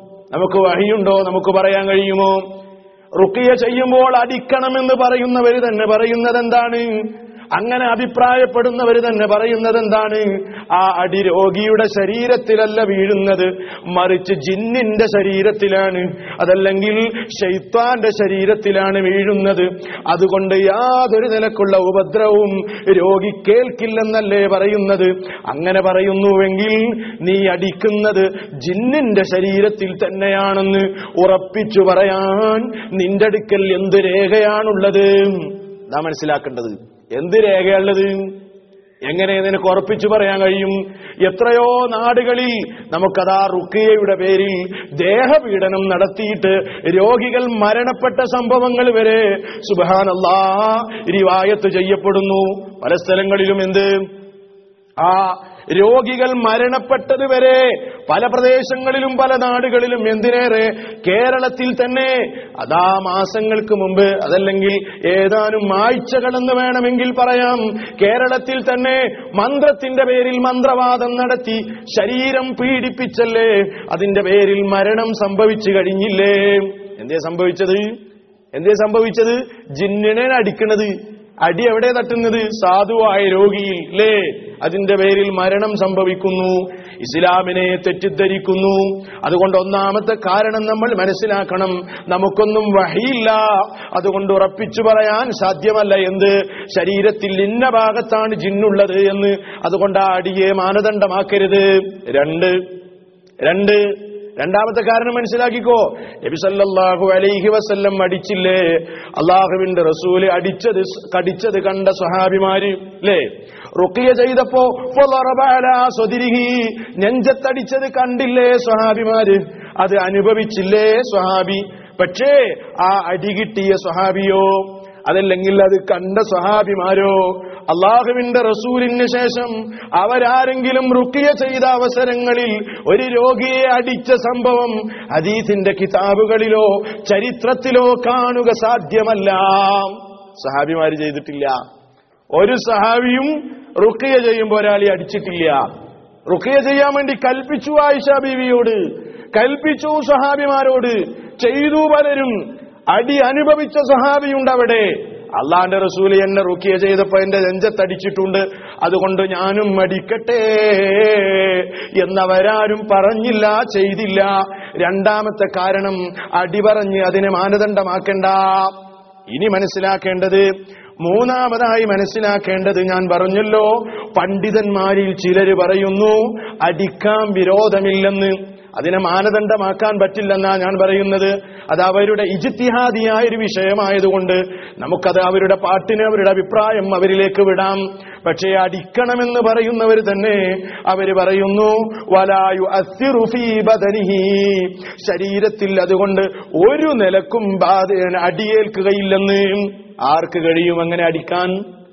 നമുക്ക് പറയാൻ കഴിയുമോ? റുഖിയ ചെയ്യുമ്പോൾ അടിക്കണമെന്ന് പറയുന്നവര് തന്നെ പറയുന്നത് എന്താണ്? അങ്ങനെ അഭിപ്രായപ്പെടുന്നവർ തന്നെ പറയുന്നത് എന്താണ്? ആ അടി രോഗിയുടെ ശരീരത്തിലല്ല വീഴുന്നത്, മറിച്ച് ജിന്നിന്റെ ശരീരത്തിലാണ്, അതല്ലെങ്കിൽ ശൈത്താന്റെ ശരീരത്തിലാണ് വീഴുന്നത്. അതുകൊണ്ട് യാതൊരു നിലക്കുള്ള ഉപദ്രവവും രോഗി കേൾക്കില്ലെന്നല്ലേ പറയുന്നത്. അങ്ങനെ പറയുന്നുവെങ്കിൽ നീ അടിക്കുന്നത് ജിന്നിന്റെ ശരീരത്തിൽ തന്നെയാണെന്ന് ഉറപ്പിച്ചു പറയാൻ നിന്റെ അടുക്കൽ എന്ത് രേഖയാണുള്ളത്? നാം മനസ്സിലാക്കേണ്ടത്. എന്ത് രേഖയുള്ളത്? എങ്ങനെ നിനക്ക് ഉറപ്പിച്ചു പറയാൻ കഴിയും? എത്രയോ നാടുകളിൽ നമുക്കതാ റുഖിയയുടെ പേരിൽ ദേഹപീഡനം നടത്തിയിട്ട് രോഗികൾ മരണപ്പെട്ട സംഭവങ്ങൾ വരെ സുബ്ഹാനല്ലാഹ് റിവായത്ത് ചെയ്യപ്പെടുന്നു. പല സ്ഥലങ്ങളിലും ആ രോഗികൾ മരണപ്പെട്ടത് വരെ പല പ്രദേശങ്ങളിലും പല നാടുകളിലും, എന്തിനേറെ കേരളത്തിൽ തന്നെ അതാ മാസങ്ങൾക്ക് മുമ്പ്, അതല്ലെങ്കിൽ ഏതാനും ആഴ്ചകളെന്ന് വേണമെങ്കിൽ പറയാം, കേരളത്തിൽ തന്നെ മന്ത്രത്തിന്റെ പേരിൽ മന്ത്രവാദം നടത്തി ശരീരം പീഡിപ്പിച്ചല്ലേ, അതിന്റെ പേരിൽ മരണം സംഭവിച്ചു കഴിഞ്ഞില്ലേ? എന്തേ സംഭവിച്ചത്? ജിന്നിനെ അടിക്കണത്. അടി എവിടെ തട്ടുന്നത്? സാധുവായ രോഗിയിൽ അല്ലേ? അതിന്റെ പേരിൽ മരണം സംഭവിക്കുന്നു, ഇസ്ലാമിനെ തെറ്റിദ്ധരിക്കുന്നു. അതുകൊണ്ട് ഒന്നാമത്തെ കാരണം നമ്മൾ മനസ്സിലാക്കണം, നമുക്കൊന്നും വഹിയില്ല, അതുകൊണ്ട് ഉറപ്പിച്ചു പറയാൻ സാധ്യമല്ല എന്ത് ശരീരത്തിൽ ഇന്ന ഭാഗത്താണ് ജിന്നുള്ളത് എന്ന്. അതുകൊണ്ട് ആ അടിയെ മാനദണ്ഡമാക്കരുത്. രണ്ടാമത്തെ കാരണം മനസ്സിലാക്കിക്കോ. നബി സല്ലല്ലാഹു അലൈഹി വസല്ലം അടിച്ചില്ലേ? അള്ളാഹുവിന്റെ റസൂല് കടിച്ചത് കണ്ട സ്വഹാബിമാര് അല്ലേ? റുഖിയ ചെയ്തപ്പോ നെഞ്ചത്തടിച്ചത് കണ്ടില്ലേ സ്വഹാബിമാര്? അത് അനുഭവിച്ചില്ലേ സ്വഹാബി? പക്ഷേ ആ അടി കിട്ടിയ സ്വഹാബിയോ, അതല്ലെങ്കിൽ അത് കണ്ട സ്വഹാബിമാരോ, അള്ളാഹുവിന്റെ റസൂലിന് ശേഷം അവരാരെങ്കിലും റുഖിയ ചെയ്ത അവസരങ്ങളിൽ ഒരു രോഗിയെ അടിച്ച സംഭവം ഹദീസിന്റെ കിതാബുകളിലോ ചരിത്രത്തിലോ കാണുക സാധ്യമല്ല. സഹാബിമാര് ചെയ്തിട്ടില്ല. ഒരു സഹാബിയും റുഖിയ ചെയ്യുമ്പോൾ ഒരാളെ അടിച്ചിട്ടില്ല. റുഖിയ ചെയ്യാൻ വേണ്ടി കൽപ്പിച്ചു ആയിഷ ബീവിയോട്, കൽപ്പിച്ചു സഹാബിമാരോട്, ചെയ്തു പലരും. അടി അനുഭവിച്ച സഹാബിയുണ്ട് അവിടെ. അള്ളാന്റെ റസൂല് എന്നെ റുഖിയ ചെയ്തപ്പോ എന്റെ നെഞ്ചത്തടിച്ചിട്ടുണ്ട്, അതുകൊണ്ട് ഞാനും അടിക്കട്ടെ എന്നവരാരും പറഞ്ഞില്ല, ചെയ്തില്ല. രണ്ടാമത്തെ കാരണം അടി പറഞ്ഞ് അതിനെ മാനദണ്ഡമാക്കണ്ട. ഇനി മൂന്നാമതായി മനസ്സിലാക്കേണ്ടത്, ഞാൻ പറഞ്ഞല്ലോ, പണ്ഡിതന്മാരിൽ ചിലര് പറയുന്നു അടിക്കാൻ വിരോധമില്ലെന്ന്, അതിനെ മാനദണ്ഡമാക്കാൻ പറ്റില്ലെന്നാ ഞാൻ പറയുന്നത്. അത് അവരുടെ ഇജ്തിഹാദിയായ ഒരു വിഷയമായതുകൊണ്ട് നമുക്കത് അവരുടെ പാട്ടിന് അവരുടെ അഭിപ്രായം അവരിലേക്ക് വിടാം. പക്ഷേ അടിക്കണമെന്ന് പറയുന്നവർ തന്നെ അവര് പറയുന്നു വലായു അസ്സിറു ഫീ ബദനിഹി, ശരീരത്തിൽ അതുകൊണ്ട് ഒരു നിലക്കും അടിയേൽക്കുകയില്ലെന്ന്. ആർക്ക് കഴിയും അങ്ങനെ അടിക്കാൻ?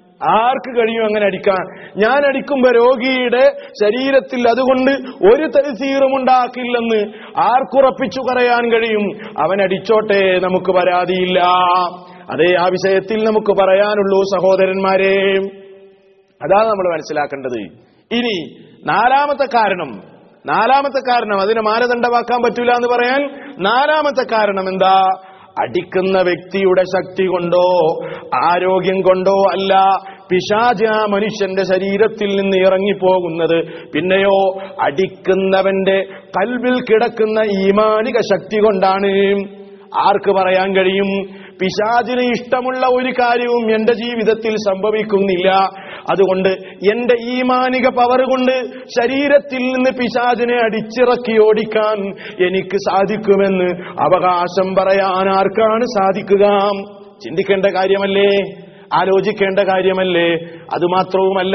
ഞാൻ അടിക്കുമ്പോ രോഗിയുടെ ശരീരത്തിൽ അതുകൊണ്ട് ഒരു തരീറും ഉണ്ടാക്കില്ലെന്ന് ആർക്കുറപ്പിച്ചു പറയാൻ കഴിയും? അവൻ അടിച്ചോട്ടെ, നമുക്ക് പരാതിയില്ല. അതേ ആ വിഷയത്തിൽ നമുക്ക് പറയാനുള്ളൂ സഹോദരന്മാരെ. അതാണ് നമ്മൾ മനസ്സിലാക്കേണ്ടത്. ഇനി നാലാമത്തെ കാരണം അതിനെ മാനദണ്ഡമാക്കാൻ പറ്റൂല എന്ന് പറയാൻ നാലാമത്തെ കാരണം എന്താ? അടിക്കുന്ന വ്യക്തിയുടെ ശക്തി കൊണ്ടോ ആരോഗ്യം കൊണ്ടോ അല്ല പിശാച് ആ മനുഷ്യന്റെ ശരീരത്തിൽ നിന്ന് ഇറങ്ങിപ്പോകുന്നത്. പിന്നെയോ അടിക്കുന്നവന്റെ കൽബിൽ കിടക്കുന്ന ഈമാനിക ശക്തി കൊണ്ടാണ്. ആർക്ക് പറയാൻ കഴിയും? പിശാചിന് ഇഷ്ടമുള്ള ഒരു കാര്യവും എന്റെ ജീവിതത്തിൽ സംഭവിക്കുന്നില്ല, അതുകൊണ്ട് എന്റെ ഈമാനിക പവർ കൊണ്ട് ശരീരത്തിൽ നിന്ന് പിശാചിനെ അടിച്ചിറക്കി ഓടിക്കാൻ എനിക്ക് സാധിക്കുമെന്ന് അവകാശം പറയാൻ ആർക്കാണ് സാധിക്കുക? ചിന്തിക്കേണ്ട കാര്യമല്ലേ? ആലോചിക്കേണ്ട കാര്യമല്ലേ? അതുമാത്രവുമല്ല,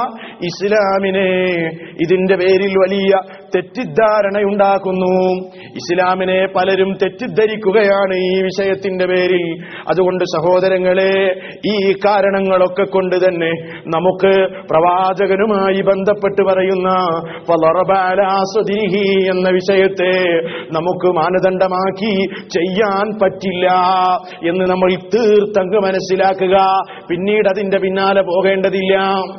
ഇസ്ലാമിനെ ഇതിന്റെ പേരിൽ വലിയ തെറ്റിദ്ധാരണയുണ്ടാക്കുന്നു. ഇസ്ലാമിനെ പലരും തെറ്റിദ്ധരിക്കുകയാണ് ഈ വിഷയത്തിന്റെ പേരിൽ. അതുകൊണ്ട് സഹോദരങ്ങളെ, ഈ കാരണങ്ങളൊക്കെ കൊണ്ട് തന്നെ നമുക്ക് പ്രവാചകനുമായി ബന്ധപ്പെട്ട് പറയുന്ന ഫളറബ അലാ സദ്രിഹി എന്ന വിഷയത്തെ നമുക്ക് മാനദണ്ഡമാക്കി ചെയ്യാൻ പറ്റില്ല എന്ന് നമ്മൾ തീർത്തങ്ങ് മനസ്സിലാക്കുക. പിന്നീട് അതിന്റെ പിന്നാലെ പോകേണ്ടതില്ല.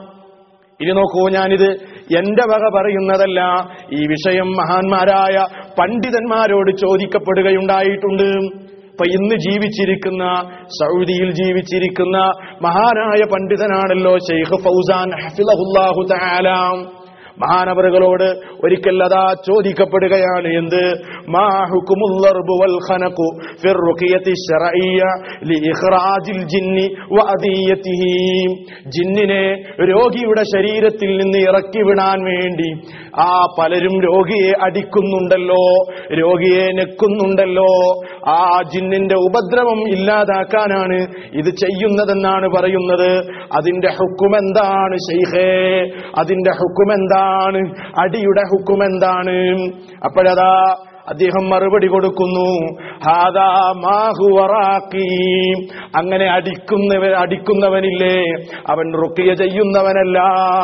ഇനി നോക്കൂ, ഞാനിത് എന്റെ വക പറയുന്നതല്ല. ഈ വിഷയം മഹാന്മാരായ പണ്ഡിതന്മാരോട് ചോദിക്കപ്പെടുകയുണ്ടായിട്ടുണ്ട്. ഇപ്പൊ ഇന്ന് ജീവിച്ചിരിക്കുന്ന, സൗദിയിൽ ജീവിച്ചിരിക്കുന്ന മഹാനായ പണ്ഡിതനാണല്ലോ ശൈഖ് ഫൗസാൻ ഹഫിളഹുല്ലാഹു തആല. മഹാനവറുകളോട് ഒരിക്കൽ അതാ ചോദിക്കപ്പെടുകയാണ്, എന്ത്? മാ ഹുക്മുൽ ളർബ് വൽ ഖനഖു ഫിർ റുഖിയത്തി ശർഇയ്യ ലിഇഖ്റാജിൽ ജിന്നി വഅദിയതിഹി. ജിന്നിനെ രോഗിയുടെ ശരീരത്തിൽ നിന്ന് ഇറക്കി വിടാൻ വേണ്ടി പലരും രോഗിയെ അടിക്കുന്നുണ്ടല്ലോ, രോഗിയെ നെക്കുന്നുണ്ടല്ലോ. ആ ജിന്നിന്റെ ഉപദ്രവം ഇല്ലാതാക്കാനാണ് ഇത് ചെയ്യുന്നതെന്നാണ് പറയുന്നത്. അതിന്റെ ഹുക്ം എന്താണ് ശൈഖേ? അതിന്റെ ഹുക്ം എന്താണ്? അടിയുടെ ഹുക്കം എന്താണ്? അപ്പോഴതാ അദ്ദേഹം മറുപടി കൊടുക്കുന്നു, ഹാദാ മാ ഹുവ റാഖി. അങ്ങനെ അടിക്കുന്നവനില്ലേ, അവൻ റുഖിയ ചെയ്യുന്നവനല്ല,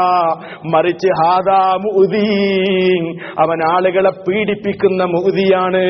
മറിച്ച് ഹാദാ മുഅ്ദീൻ, അവൻ ആളുകളെ പീഡിപ്പിക്കുന്ന മുഅ്ദിയാണ്.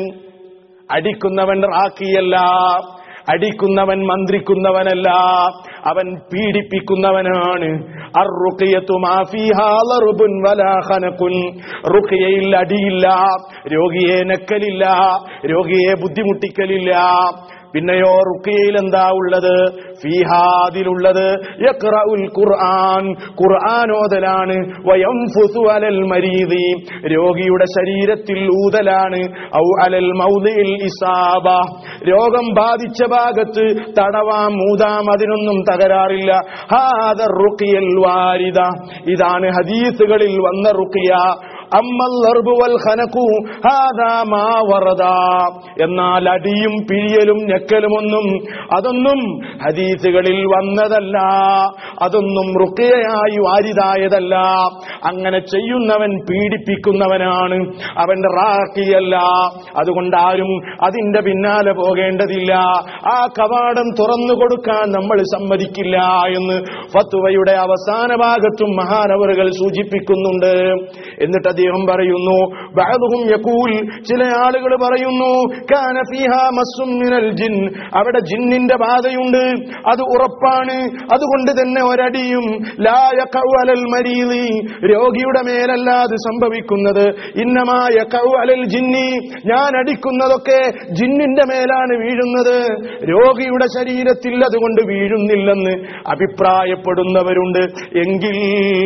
അടിക്കുന്നവൻ റാഖിയല്ല, അടിക്കുന്നവൻ മന്ത്രിക്കുന്നവനല്ല, അവൻ പീഡിപ്പിക്കുന്നവനാണ്. അർറുഖിയതു മാ ഫീഹാ ലർബുൻ വലാ ഖനഖുൻ. റുഖിയയിൽ അടിയില്ല, രോഗിയെ നക്കലില്ല, രോഗിയെ ബുദ്ധിമുട്ടിക്കലില്ല. പിന്നെയോ റുഖിയയിൽ എന്താ ഉള്ളത്? ഫീഹാദിലുള്ളത് യഖ്റഉൽ ഖുർആൻ, ഖുർആൻ ഓതലാണ്. വയംഫുസു അലൽ മരീദി, രോഗിയുടെ ശരീരത്തിൽ ഊതലാണ്. ഔ അലൽ മൗദിഇൽ ഇസാബ, രോഗം ബാധിച്ച ഭാഗത്ത് തടവാം, മൂതാം, അതിനൊന്നും തകരാറില്ല. ഹാദർ റുഖിയൽ വാരിദ, ഇതാണ് ഹദീസുകളിൽ വന്ന റുഖിയ. അമ്മൽ ലർബു വൽ ഖനഖു ഹാദാ മാ വറദ, എന്നാൽ അടിയും പിഴിയലും ഞെക്കലുമൊന്നും അതൊന്നും ഹദീസുകളിൽ വന്നതല്ല, അതൊന്നും റുഖിയയായി വാരിദായതല്ല. അങ്ങനെ ചെയ്യുന്നവൻ പീഡിപ്പിക്കുന്നവനാണ്, അവൻ റാഖിയല്ല. അതുകൊണ്ട് ആരും അതിന്റെ പിന്നാലെ പോകേണ്ടതില്ല. ആ കവാടം തുറന്നു കൊടുക്കാൻ നമ്മൾ സമ്മതിക്കില്ല എന്ന് ഫത്വയുടെ അവസാന ഭാഗത്തും മഹാനവറുകൾ സൂചിപ്പിക്കുന്നുണ്ട്. എന്നിട്ട് അദ്ദേഹം പറയുന്നു, ബഅദുഹും യഖൂൽ, ചില ആളുകൾ പറയുന്നു, കാന ഫീഹാ മസ്സും മിനൽ ജിൻ, അവിടെ ജിന്നിന്റെ ബാധയുണ്ട്, അത് ഉറപ്പാണ്. അതുകൊണ്ട് തന്നെ ഒരടിയും ലാ യഖഉ അലൽ മരീദി, രോഗിയുടെ മേലല്ല അത് സംഭവിക്കുന്നത്. ഇന്നമാ യഖഉ അലൽ ജിന്നി, ഞാൻ അടിക്കുന്നതൊക്കെ ജിന്നിന്റെ മേലാണ് വീഴുന്നത്, രോഗിയുടെ ശരീരത്തിൽ അതുകൊണ്ട് വീഴുന്നില്ലെന്ന് അഭിപ്രായപ്പെടുന്നവരുണ്ട്. എങ്കിൽ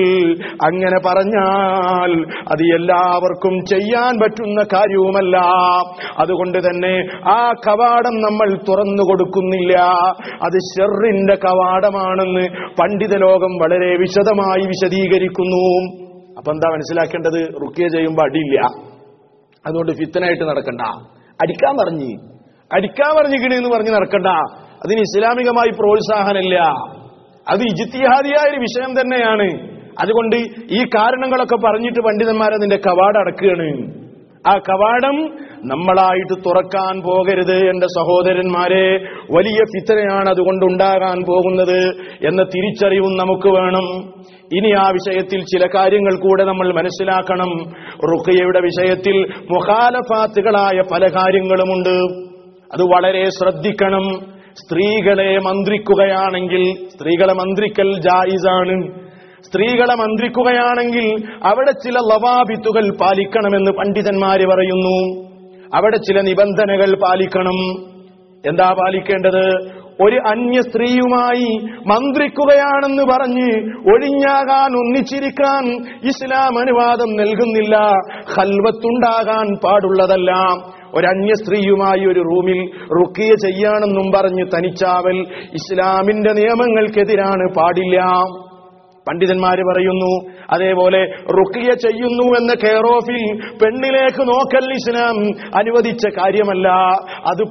അങ്ങനെ പറഞ്ഞാൽ അത് എല്ലാവർക്കും ചെയ്യാൻ പറ്റുന്ന കാര്യവുമല്ല. അതുകൊണ്ട് തന്നെ ആ കവാടം നമ്മൾ തുറന്നു കൊടുക്കുന്നില്ല. അത് ശർറിന്റെ കവാടമാണെന്ന് പണ്ഡിത ലോകം വളരെ വിശദമായി വിശദീകരിക്കുന്നു. അപ്പൊ എന്താ മനസ്സിലാക്കേണ്ടത്? റുഖിയ ചെയ്യുമ്പോ അടിയില്ല, അതുകൊണ്ട് ഫിത്തനായിട്ട് നടക്കണ്ട. അടിക്കാൻ പറഞ്ഞിക്കണെന്ന് പറഞ്ഞ് നടക്കണ്ട. അതിന് ഇസ്ലാമികമായി പ്രോത്സാഹനമില്ല. അത് ഇജ്തിഹാദിയായ ഒരു വിഷയം തന്നെയാണ്. അതുകൊണ്ട് ഈ കാരണങ്ങളൊക്കെ പറഞ്ഞിട്ട് പണ്ഡിതന്മാരതിന്റെ കവാടം അടക്കുകയാണ്. ആ കവാടം നമ്മളായിട്ട് തുറക്കാൻ പോകരുത് എന്റെ സഹോദരന്മാരെ. വലിയ ഫിത്നയാണ് അതുകൊണ്ടുണ്ടാകാൻ പോകുന്നത് എന്ന തിരിച്ചറിവും നമുക്ക് വേണം. ഇനി ആ വിഷയത്തിൽ ചില കാര്യങ്ങൾ കൂടെ നമ്മൾ മനസ്സിലാക്കണം. റുഖിയയുടെ വിഷയത്തിൽ മുഖാലഫാത്തുകളായ പല കാര്യങ്ങളുമുണ്ട്. അത് വളരെ ശ്രദ്ധിക്കണം. സ്ത്രീകളെ മന്ത്രിക്കുകയാണെങ്കിൽ, സ്ത്രീകളെ മന്ത്രിക്കൽ ജായിസാണ്. സ്ത്രീകളെ മന്ത്രിക്കുകയാണെങ്കിൽ അവിടെ ചില ലവാബിത്തുകൾ പാലിക്കണമെന്ന് പണ്ഡിതന്മാര് പറയുന്നു. അവിടെ ചില നിബന്ധനകൾ പാലിക്കണം. എന്താ പാലിക്കേണ്ടത്? ഒരു അന്യ സ്ത്രീയുമായി മന്ത്രിക്കുകയാണെന്ന് പറഞ്ഞ് ഒഴിഞ്ഞാകാൻ, ഒന്നിച്ചിരിക്കാൻ ഇസ്ലാം അനുവാദം നൽകുന്നില്ല. ഖൽവത്തുണ്ടാകാൻ പാടുള്ളതല്ല. ഒരന്യ സ്ത്രീയുമായി ഒരു റൂമിൽ റുഖിയ ചെയ്യാണെന്നും പറഞ്ഞ് തനിച്ചാവൽ ഇസ്ലാമിന്റെ നിയമങ്ങൾക്കെതിരാണ്, പാടില്ല. പണ്ഡിതന്മാര് പറയുന്നു. അതേപോലെ റുഖിയ ചെയ്യുന്നു എന്ന കെയർ ഓഫിൽ പെണ്ണിലേക്ക് നോക്കൽ ഇസ്ലാം അനുവദിച്ച കാര്യമല്ല. അത്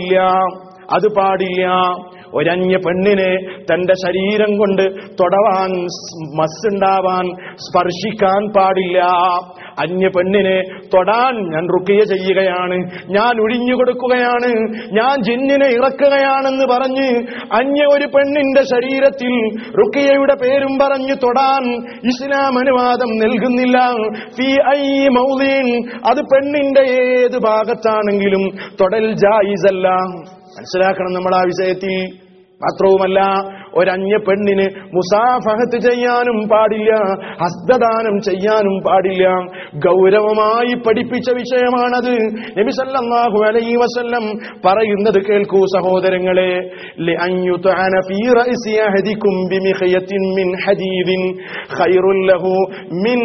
പാടില്ല. ഒരന്യ പെണ്ണിനെ തന്റെ ശരീരം കൊണ്ട് തൊടവാൻ, മസ്സുണ്ടാവാൻ, സ്പർശിക്കാൻ പാടില്ല. അന്യ പെണ്ണിനെ തൊടാൻ ഞാൻ റുഖിയ ചെയ്യുകയാണ്, ഞാൻ ഒഴിഞ്ഞു കൊടുക്കുകയാണ്, ഞാൻ ജിന്നിനെ ഇറക്കുകയാണെന്ന് പറഞ്ഞ് അന്യ ഒരു പെണ്ണിന്റെ ശരീരത്തിൽ റുഖിയയുടെ പേരും പറഞ്ഞു തൊടാൻ ഇസ്ലാം അനുവാദം നൽകുന്നില്ല. ഫീ ഐ മൗദിൻ, അത് പെണ്ണിന്റെ ഏത് ഭാഗത്താണെങ്കിലും തൊടൽ ജായിസല്ല. മനസ്സിലാക്കണം നമ്മൾ ആ വിഷയത്തിൽ. മാത്രവുമല്ല, ഒരന്യ പെണ്ണിന് മുസാഫഹത്ത് ചെയ്യാനും പാടില്ല, ഹസ്തദാനം ചെയ്യാനും പാടില്ല. ഗൗരവമായി പഠിപ്പിച്ച വിഷയമാണത്. നബി സല്ലല്ലാഹു അലൈഹി വസല്ലം പറയുന്നത് കേൾക്കൂ സഹോദരങ്ങളെ. ലഅൻ യുതഅന ഫീ റഅസി അഹദികും ബിമിഖയത്തിൻ മിൻ ഹദീദിൻ ഖൈറുൽ ലഹു മിൻ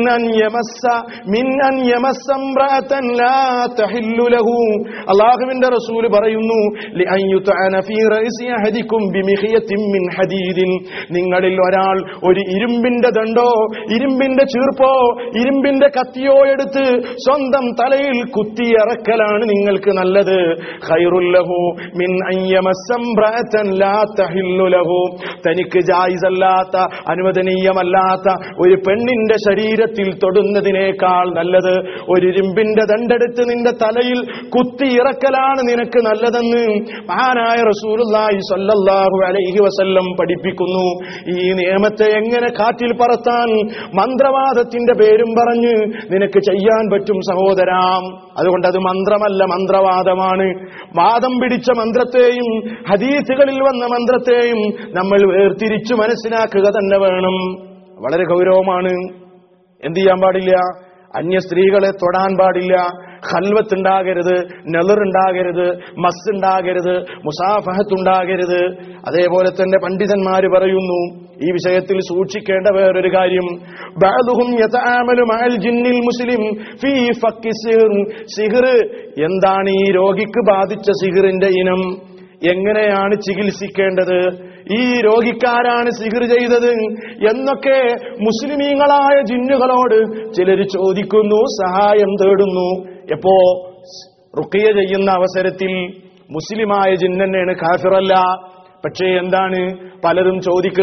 അൻ യമസ്സ ഇംറഅതൻ ലാ തഹില്ലു ലഹു. അല്ലാഹുവിന്റെ റസൂൽ പറയുന്നു, ലഅൻ യുതഅന ഫീ റഅസി അഹദികും ബിമിഖയത്തിൻ മിൻ ഹദീദിൻ, നിങ്ങളിൽ ഒരാൾ ഒരു ഇരുമ്പിന്റെ ദണ്ടോ ഇരുമ്പിന്റെ ചീർപ്പോ ഇരുമ്പിന്റെ കത്തിയോ എടുത്ത് സ്വന്തം തലയിൽ കുത്തിയിറക്കലാണ് നിങ്ങൾക്ക് നല്ലത്. ഖൈറുൽ ലഹു മിൻ അൻ യമസ്സ ഇംറഅതൻ ലാ തഹില്ലു ലഹു. തനിക്ക് ജായിസല്ലാത്ത, അനുവദനീയമല്ലാത്ത ഒരു പെണ്ണിന്റെ ശരീരത്തിൽ തൊടുന്നതിനേക്കാൾ നല്ലത് ഒരു ഇരുമ്പിന്റെ ദണ്ടെടുത്ത് നിന്റെ തലയിൽ കുത്തിയിറക്കലാണ് നിനക്ക് നല്ലതെന്ന് മഹാനായ റസൂലുള്ളാഹി സ്വല്ലല്ലാഹു അലൈഹി വസല്ലം പഠിപ്പിക്കുന്നു. ഈ നിയമത്തെ എങ്ങനെ കാറ്റിൽ പറത്താൻ മന്ത്രവാദത്തിന്റെ പേരും പറഞ്ഞ് നിനക്ക് ചെയ്യാൻ പറ്റും സഹോദരാ. അതുകൊണ്ട് അത് മന്ത്രമല്ല, മന്ത്രവാദമാണ്. വാദം പിടിച്ച മന്ത്രത്തെയും ഹദീസുകളിൽ വന്ന മന്ത്രത്തെയും നമ്മൾ വേർതിരിച്ചു മനസ്സിലാക്കുക തന്നെ വേണം. വളരെ ഗൗരവമാണ്. എന്ത് ചെയ്യാൻ പാടില്ല? അന്യ സ്ത്രീകളെ തൊടാൻ പാടില്ല, ഖൽവത്ത് ഉണ്ടാകരുത്, നളർ ഉണ്ടാകരുത്, മസ് ഉണ്ടാകരുത്, മുസാഫഹത്ത് ഉണ്ടാകരുത്. അതേപോലെ തന്നെ പണ്ഡിതന്മാര് പറയുന്നു ഈ വിഷയത്തിൽ സൂക്ഷിക്കേണ്ട വേറൊരു കാര്യം, ബഅദുഹും യതആമലു മഅൽ ജിന്നിൽ മുസ്ലിം ഫീ ഫക്കി സിഹ്ർ. സിഹ്ർ എന്താണ്? ഈ രോഗിക്ക് ബാധിച്ച സിഹ്റിന്റെ ഇനം, എങ്ങനെയാണ് ചികിത്സിക്കേണ്ടത്, ഈ രോഗിക്കാരാണ് സിഹ്ർ ചെയ്തത് എന്നൊക്കെ മുസ്ലിമീങ്ങളായ ജിന്നുകളോട് ചിലർ ചോദിക്കുന്നു, സഹായം തേടുന്നു. എപ്പോ? റുഖിയ ചെയ്യുന്ന അവസരത്തിൽ. മുസ്ലിമായ ജിന്നെന്നെയാണ്, കാഫിറല്ല. പക്ഷേ എന്താണ്? പലരും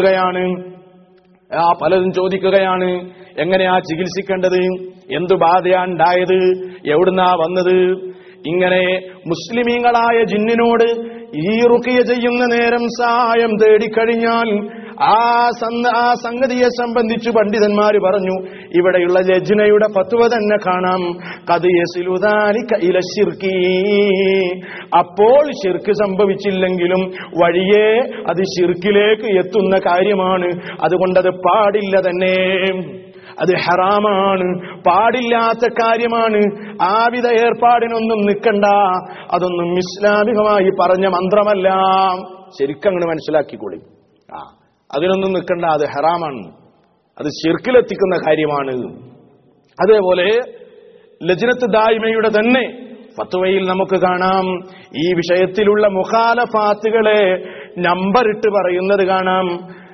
ചോദിക്കുകയാണ് എങ്ങനെയാ ചികിത്സിക്കേണ്ടത്, എന്തു ബാധയാ ഉണ്ടായത്, എവിടുന്നാ വന്നത്. ഇങ്ങനെ മുസ്ലിമീങ്ങളായ ജിന്നിനോട് ഈ റുഖിയ ചെയ്യുന്ന നേരം സഹായം തേടിക്കഴിഞ്ഞാൽ ആ സംഗതിയെ സംബന്ധിച്ച് പണ്ഡിതന്മാര് പറഞ്ഞു, ഇവിടെയുള്ള ലജ്നയുടെ ഫത്വ തന്നെ കാണാം. ഖദ് യസിലു ദാലിക ഇല ശിർക്കി. അപ്പോൾ ശിർക്ക് സംഭവിച്ചില്ലെങ്കിലും വഴിയേ അത് ശിർക്കിലേക്ക് എത്തുന്ന കാര്യമാണ്. അതുകൊണ്ടത് പാടില്ല തന്നെ, അത് ഹറാമാണ്, പാടില്ലാത്ത കാര്യമാണ്. ആവിധ ഏർപ്പാടിനൊന്നും നിൽക്കണ്ട, അതൊന്നും ഇസ്ലാമികമായി പറഞ്ഞ മന്ത്രമല്ല. ശരിക്കങ്ങനെ മനസ്സിലാക്കിക്കൊള്ളി. അതിനൊന്നും നിൽക്കണ്ട, അത് ഹറാമാണ്, അത് ശിർക്കിലെത്തിക്കുന്ന കാര്യമാണ്. അതേപോലെ ലജ്നത്ത് ദായിമയുടെ തന്നെ ഫത്വയിൽ നമുക്ക് കാണാം, ഈ വിഷയത്തിലുള്ള മുഖാലഫാത്തുകളെ നമ്പറിട്ട് പറയുന്നത് കാണാം.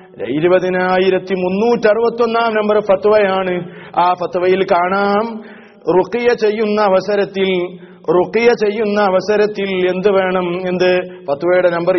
20361 നമ്പർ ഫത്വയാണ്. ആ ഫത്വയിൽ കാണാം, റുഖിയ ചെയ്യുന്ന അവസരത്തിൽ എന്ത് വേണം? എന്ത്? ഫത്വയുടെ നമ്പർ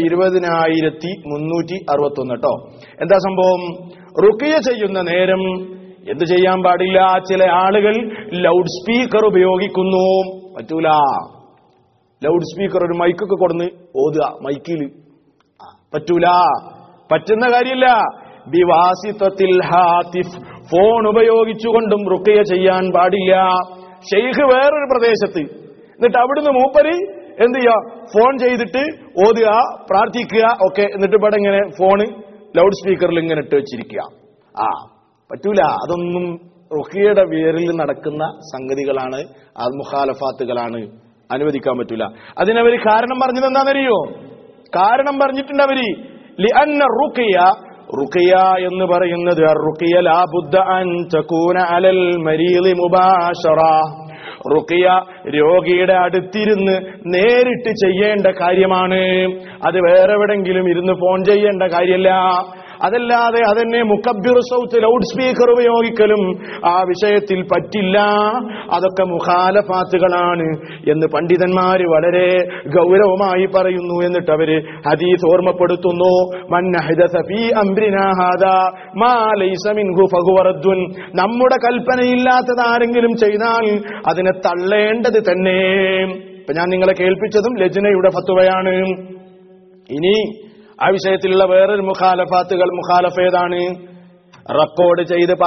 20361 കേട്ടോ. എന്താ സംഭവം? റുഖിയ ചെയ്യുന്ന നേരം എന്ത് ചെയ്യാൻ പാടില്ല? ചില ആളുകൾ ലൗഡ് സ്പീക്കർ ഉപയോഗിക്കുന്നു. പറ്റൂല. ലൗഡ് സ്പീക്കർ, ഒരു മൈക്കൊക്കെ കൊടുന്ന് ഓതുക, മൈക്കിൽ പറ്റൂല, പറ്റുന്ന കാര്യമില്ല. ബിവാസിത്തത്തിൽ ഹാത്തിഫ്, ഫോൺ ഉപയോഗിച്ചുകൊണ്ടും റുഖിയ ചെയ്യാൻ പാടില്ല. ഷെയ്ഖ് വേറൊരു പ്രദേശത്ത്, എന്നിട്ട് അവിടുന്ന് മൂപ്പര് എന്ത് ചെയ്യുക? ഫോൺ ചെയ്തിട്ട് ഓതുക, പ്രാർത്ഥിക്കുക ഒക്കെ. എന്നിട്ട് ഇവിടെ ഇങ്ങനെ ഫോണ് ലൗഡ് സ്പീക്കറിൽ ഇങ്ങനെ ഇട്ട് വെച്ചിരിക്കുക. പറ്റൂല. അതൊന്നും റുഖിയയുടെ പേരിൽ നടക്കുന്ന സംഗതികളാണ്, അത് മുഖാലഫാത്തുകളാണ്, അനുവദിക്കാൻ പറ്റൂല. അതിനവര് കാരണം പറഞ്ഞത് എന്താണെന്നറിയോ? കാരണം പറഞ്ഞിട്ടുണ്ട് അവര്, ലിഅന്ന റുഖിയ എന്ന് പറയുന്നത് റുഖിയ ലാ ബുദ്ദ അൻ തകൂന അലൽ മരീദി മുബാശറ. റുഖിയ രോഗിയുടെ അടുത്തിരുന്ന് നേരിട്ട് ചെയ്യേണ്ട കാര്യമാണ്. അത് വേറെ എവിടെങ്കിലും ഇരുന്ന് ഫോൺ ചെയ്യേണ്ട കാര്യമല്ല. അതല്ലാതെ അതെന്നെ മുക്കബ്ബിർ സൗത്ത് ലൗഡ് സ്പീക്കർ ഉപയോഗിക്കലും ആ വിഷയത്തിൽ പറ്റില്ല. അതൊക്കെ മുഖാലഫാത്തുകളാണ് എന്ന് പണ്ഡിതന്മാര് വളരെ ഗൗരവമായി പറയുന്നു. എന്നിട്ട് അവര് ഹദീസ് ഓർമ്മപ്പെടുത്തുന്നു. മൻ അഹ്ദസ ഫീ അംരിനാ ഹാദാ മാ ലൈസ മിൻഹു ഫഹുവ റദ്ദുൻ. നമ്മുടെ കൽപ്പനയില്ലാത്തത് ആരെങ്കിലും ചെയ്താൽ അതിനെ തള്ളേണ്ടത് തന്നെ. ഇപ്പൊ ഞാൻ നിങ്ങളെ കേൾപ്പിച്ചതും ലജ്നയുടെ ഫത്വയാണ്. ഇനി ആ വിഷയത്തിലുള്ള വേറൊരു മുഖാലഫ ഏതാണ്? റെക്കോർഡ്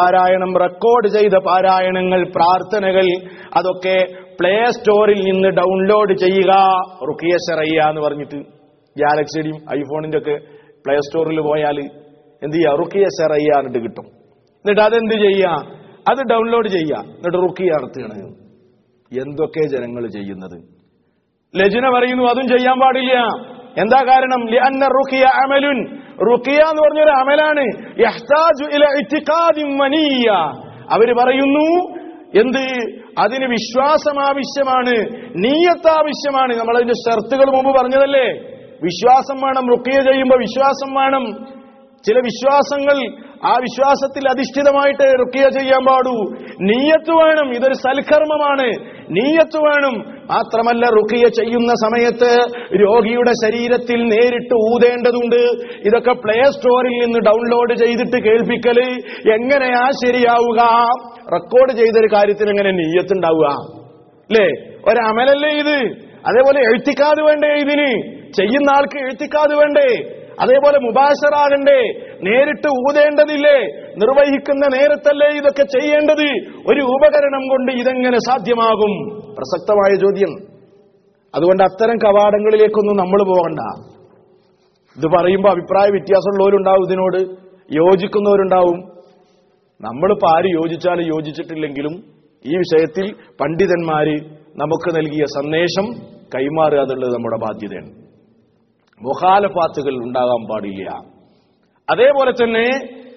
ചെയ്ത പാരായണങ്ങൾ, പ്രാർത്ഥനകൾ, അതൊക്കെ പ്ലേ സ്റ്റോറിൽ നിന്ന് ഡൗൺലോഡ് ചെയ്യുക. റുഖിയ ശറയ്യ എന്ന് പറഞ്ഞിട്ട് ഗാലക്സിയുടെയും ഐഫോണിന്റെ ഒക്കെ പ്ലേ സ്റ്റോറിൽ പോയാൽ എന്ത് ചെയ്യുക? റുഖിയ ശറയ്യ എന്നിട്ട് കിട്ടും. എന്നിട്ട് അതെന്ത് ചെയ്യുക? അത് ഡൗൺലോഡ് ചെയ്യുക. എന്നിട്ട് റുഖിയ നടത്തുകയാണ്. എന്തൊക്കെ ജനങ്ങൾ ചെയ്യുന്നത്. ലജ്ന പറയുന്നു അതും ചെയ്യാൻ പാടില്ല. എന്താ കാരണം? ലിഅന്ന റുഖിയ അമലുൻ. റുഖിയ എന്ന് പറഞ്ഞൊരു അമലാണ്. യഹ്താജു ഇല ഇത്തിഖാദിൻ വനിയ്യ. അവര് പറയുന്നു എന്ത്? അതിന് വിശ്വാസം ആവശ്യമാണ്, നിയ്യത്ത് ആവശ്യമാണ്. നമ്മളതിന്റെ ഷർത്തുകൾ മുമ്പ് പറഞ്ഞതല്ലേ? വിശ്വാസം വേണം. റുഖിയ ചെയ്യുമ്പോൾ വിശ്വാസം വേണം. ചില വിശ്വാസങ്ങൾ, ആ വിശ്വാസത്തിൽ അധിഷ്ഠിതമായിട്ട് റുഖിയ ചെയ്യാൻ പാടൂ. നിയ്യത്ത് വേണം. ഇതൊരു സൽക്കർമ്മമാണ്, നിയ്യത്ത് വേണം. മാത്രമല്ല റുഖിയ ചെയ്യുന്ന സമയത്ത് രോഗിയുടെ ശരീരത്തിൽ നേരിട്ട് ഊതേണ്ടതുണ്ട്. ഇതൊക്കെ പ്ലേ സ്റ്റോറിൽ നിന്ന് ഡൗൺലോഡ് ചെയ്തിട്ട് കേൾപ്പിക്കല് എങ്ങനെയാ ശരിയാവുക? റെക്കോർഡ് ചെയ്തൊരു കാര്യത്തിന് എങ്ങനെ നിയ്യത്ത് ഉണ്ടാവുക? അല്ലേ? ഒരമലല്ലേ ഇത്? അതേപോലെ എഴുത്തിക്കാത് വേണ്ടേ? ഇതിന് ചെയ്യുന്ന ആൾക്ക് എഴുത്തിക്കാത് വേണ്ടേ? അതേപോലെ മുബാശറാകണ്ടേ? നേരിട്ട് ഊതേണ്ടതില്ലേ? നിർവഹിക്കുന്ന നേരത്തല്ലേ ഇതൊക്കെ ചെയ്യേണ്ടത്? ഒരു ഉപകരണം കൊണ്ട് ഇതെങ്ങനെ സാധ്യമാകും? പ്രസക്തമായ ചോദ്യം. അതുകൊണ്ട് അത്തരം കവാടങ്ങളിലേക്കൊന്നും നമ്മൾ പോകണ്ട. ഇത് പറയുമ്പോൾ അഭിപ്രായ വ്യത്യാസമുള്ളവരുണ്ടാവും, ഇതിനോട് യോജിക്കുന്നവരുണ്ടാവും. നമ്മളിപ്പോൾ ആര് യോജിച്ചാലും യോജിച്ചിട്ടില്ലെങ്കിലും ഈ വിഷയത്തിൽ പണ്ഡിതന്മാര് നമുക്ക് നൽകിയ സന്ദേശം കൈമാറുക എന്നുള്ളത് നമ്മുടെ ബാധ്യതയാണ്. മുഖാലഫാത്തുകൾ ഉണ്ടാകാൻ പാടില്ല. അതേപോലെ തന്നെ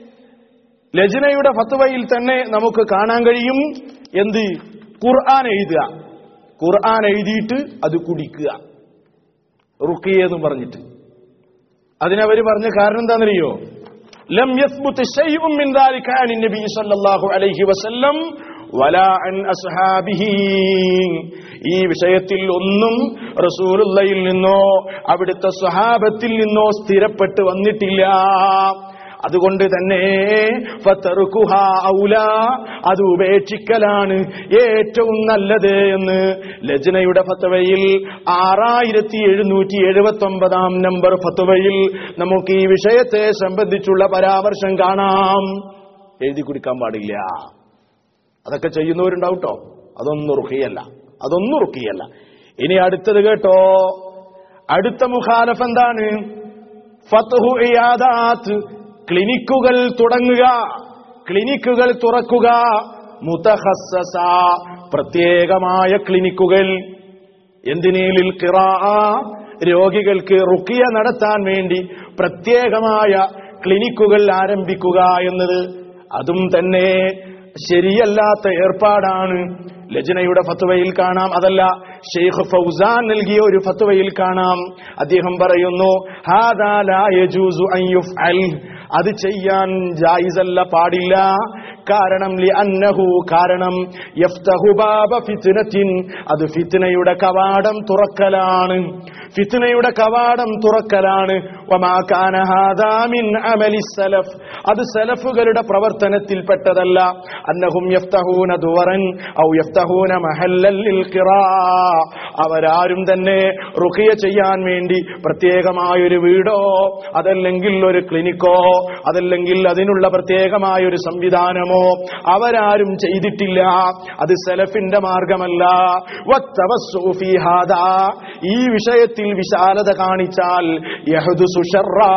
ലജ്നയുടെ ഫത്വയിൽ തന്നെ നമുക്ക് കാണാൻ കഴിയും എന്ത്? ഖുർആൻ എഴുതുക, ഖുർആൻ എഴുതിയിട്ട് അത് കുടിക്കുക, റുഖിയ എന്ന് പറഞ്ഞിട്ട്. അതിനവര് പറഞ്ഞ കാരണം എന്താണെന്നറിയോ? ലം യസ്ബുത് ശൈഉൻ മിൻ ദാലിക അൻ നബി സല്ലല്ലാഹു അലൈഹി വസല്ലം വലാ അൻ അസ്ഹാബിഹി. ഈ വിഷയത്തിൽ ഒന്നും റസൂലുള്ളാഹിയിൽ നിന്നോ അവിടുത്തെ സ്വഹാബത്തിൽ നിന്നോ സ്ഥിരപ്പെട്ട് വന്നിട്ടില്ല. അതുകൊണ്ട് തന്നെ ഫതറുകുഹാ ഔലാ, അത് ഉപേക്ഷിക്കലാണ് ഏറ്റവും നല്ലത് എന്ന് ലജ്നയുടെ ഫത്വയിൽ 6779 നമ്പർ ഫത്വയിൽ നമുക്ക് ഈ വിഷയത്തെ സംബന്ധിച്ചുള്ള പരാമർശം കാണാം. എഴുതി കുടിക്കാൻ പാടില്ല. അതൊക്കെ ചെയ്യുന്നവരുണ്ടാവും കേട്ടോ. അതൊന്നും റുഖിയല്ല. ഇനി അടുത്തത് കേട്ടോ. അടുത്ത മുഖാലഫ് എന്താണ്? ഫത്ഹു ഇയാദാത്ത്, ക്ലിനിക്കുകൾ തുടങ്ങുക, ക്ലിനിക്കുകൾ തുറക്കുക. മുതഖസ്സസ, പ്രത്യേകമായ ക്ലിനിക്കുകൾ. എന്തിനേലിൽ ഖിറാഅ, രോഗികൾക്ക് റുഖിയ നടത്താൻ വേണ്ടി പ്രത്യേകമായ ക്ലിനിക്കുകൾ ആരംഭിക്കുക എന്നത് അതും തന്നെ ശരിയല്ലാത്ത ഏർപ്പാടാണ്. ലജ്നയുടെ ഫത്വയിൽ കാണാം. അതല്ല, ഷെയ്ഖ് ഫൗസാൻ നൽകിയ ഒരു ഫത്വയിൽ കാണാം. അദ്ദേഹം പറയുന്നു ഹാദാ ലാ യജൂസു അൻ യുഫ്അൽ, അത് ചെയ്യാൻ ജായിസല്ല, പാടില്ല. കാരണം ലിഅന്നഹു, കാരണം യഫ്തഹു ബാബ ഫിത്നത്തിൻ, അത് ഫിത്നയുടെ കവാടം തുറക്കലാണ്, ഫിത്നയുടെ കവാടം തുറക്കലാണ്. വമാ കാന ഹാദാ മിൻ അമലി സലഫ്, അത് സലഫുകളുടെ പ്രവർത്തനത്തിൽപ്പെട്ടതല്ല. അന്നഹും യഫ്തഹൂന ദുവറൻ ഔ യഫ്തഹൂന മഹല്ലൽ ലിൽ ഖിറാഅ, അവരാരും തന്നെ റുഖിയ ചെയ്യാൻ വേണ്ടി പ്രത്യേകമായൊരു വീടോ അതല്ലെങ്കിൽ ഒരു ക്ലിനിക്കോ അതല്ലെങ്കിൽ അതിനുള്ള പ്രത്യേകമായ ഒരു സംവിധാനമോ അവരാരും ചെയ്തിട്ടില്ല. അത് സലഫിന്റെ മാർഗമല്ല. വത്തവസ്സു ഫീ ഹാദാ, ഈ വിഷയത്തിൽ വിശാലത കാണിച്ചാൽ യഹ്ദുസു ശർറാ,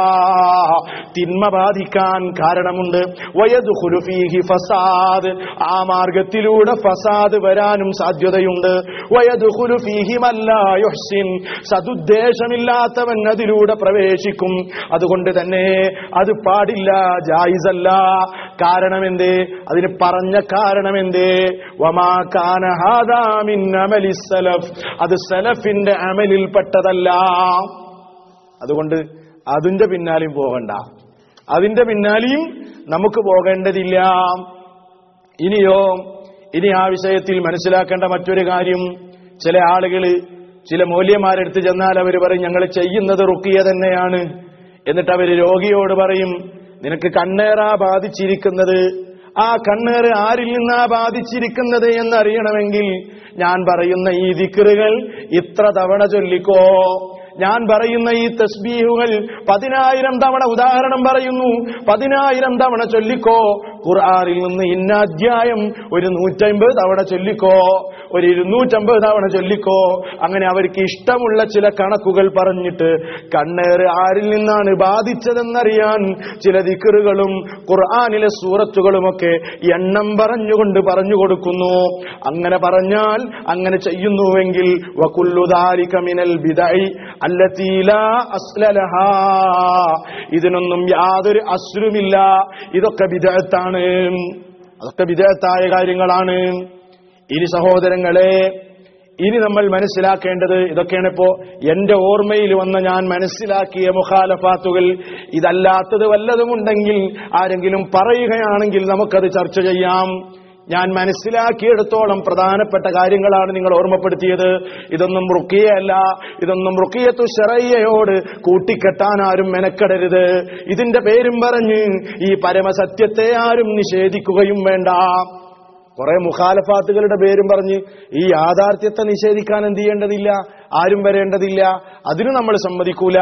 തിന്മ ബാധിക്കാൻ കാരണമുണ്ട്. വയദ്ഖുലു ഫീഹി ഫസാദ്, ആ മാർഗത്തിലൂടെ ഫസാദ് വരാനും സാധ്യതയുണ്ട്. വയദ്ഖുലു ഫീഹി മല്ലാ യുഹ്സിൻ, സദുദ്ദേശമില്ലാത്തവൻ അതിലൂടെ പ്രവേശിക്കും. അതുകൊണ്ട് തന്നെ അത് പാടില്ല, ജായിസല്ല. കാരണമെന്തേ? അതിന് പറഞ്ഞ കാരണമെന്തേ? വമാ കാന ഹാദാ മിൻ അമലി സലഫ്, അത് സലഫിന്റെ അമലിൽപ്പെട്ടതല്ല. അതുകൊണ്ട് അതിന്റെ പിന്നാലെയും പോകണ്ട. അതിന്റെ പിന്നാലെയും നമുക്ക് പോകേണ്ടതില്ല. ഇനി ആ വിഷയത്തിൽ മനസ്സിലാക്കേണ്ട മറ്റൊരു കാര്യം, ചില ആളുകള് ചില മൗല്യമാരെടുത്ത് ചെന്നാൽ അവർ പറയും ഞങ്ങൾ ചെയ്യുന്നത് റുഖിയ തന്നെയാണ്. എന്നിട്ട് അവര് രോഗിയോട് പറയും നിനക്ക് കണ്ണേറാ ബാധിച്ചിരിക്കുന്നത്, ആ കണ്ണേറ് ആരിൽ നിന്നാ ബാധിച്ചിരിക്കുന്നത് എന്നറിയണമെങ്കിൽ ഞാൻ പറയുന്ന ഈ ദിക്റുകൾ ഇത്ര തവണ ചൊല്ലിക്കോ, ഞാൻ പറയുന്ന ഈ തസ്ബീഹുകൾ 10,000 തവണ, ഉദാഹരണം പറയുന്നു 10,000 തവണ ചൊല്ലിക്കോ, ഖുർആനിൽ നിന്ന് ഇന്ന അധ്യായം ഒരു 150 തവണ ചൊല്ലിക്കോ, ഒരു 250 തവണ ചൊല്ലിക്കോ. അങ്ങനെ അവർക്ക് ഇഷ്ടമുള്ള ചില കണക്കുകൾ പറഞ്ഞിട്ട് കണ്ണേറ് ആരിൽ നിന്നാണ് ബാധിച്ചതെന്നറിയാൻ ചില ദിക്റുകളും ഖുർആനിലെ സൂറത്തുകളുമൊക്കെ എണ്ണം പറഞ്ഞുകൊണ്ട് പറഞ്ഞു കൊടുക്കുന്നു. അങ്ങനെ പറഞ്ഞാൽ, അങ്ങനെ ചെയ്യുന്നുവെങ്കിൽ വകുല്ലു ദാലിക മിനൽ ബിദഇ അല്ലതി ലാ അസ്ല ലഹാ, ഇതിനൊന്നും യാതൊരു അസ്ലുമില്ല, ഇതൊക്കെ ബിദ്അത്താണ്, അതൊക്കെ ബിദ്അത്തായ കാര്യങ്ങളാണ്. ഇനി സഹോദരങ്ങളെ, ഇനി നമ്മൾ മനസ്സിലാക്കേണ്ടത് ഇതൊക്കെയാണ്. ഇപ്പോ എന്റെ ഓർമ്മയിൽ വന്ന ഞാൻ മനസ്സിലാക്കിയ മുഖാലഫാത്തുകൾ. ഇതല്ലാത്തത് വല്ലതുമുണ്ടെങ്കിൽ ആരെങ്കിലും പറയുകയാണെങ്കിൽ നമുക്കത് ചർച്ച ചെയ്യാം. ഞാൻ മനസ്സിലാക്കിയെടുത്തോളം പ്രധാനപ്പെട്ട കാര്യങ്ങളാണ് നിങ്ങൾ ഓർമ്മപ്പെടുത്തിയത്. ഇതൊന്നും റുഖിയയല്ല, ഇതൊന്നും റുഖിയത്തു ശറയ്യയോട് കൂട്ടിക്കെട്ടാൻ ആരും മെനക്കെടരുത്. ഇതിന്റെ പേരും പറഞ്ഞ് ഈ പരമസത്യത്തെ ആരും നിഷേധിക്കുകയും വേണ്ട. കുറെ മുഖാലഫാത്തുകളുടെ പേരും പറഞ്ഞ് ഈ യാഥാർത്ഥ്യത്തെ നിഷേധിക്കാൻ എന്ത് ചെയ്യേണ്ടതില്ല, ആരും വരേണ്ടതില്ല. അതിന് നമ്മൾ സമ്മതിക്കൂല.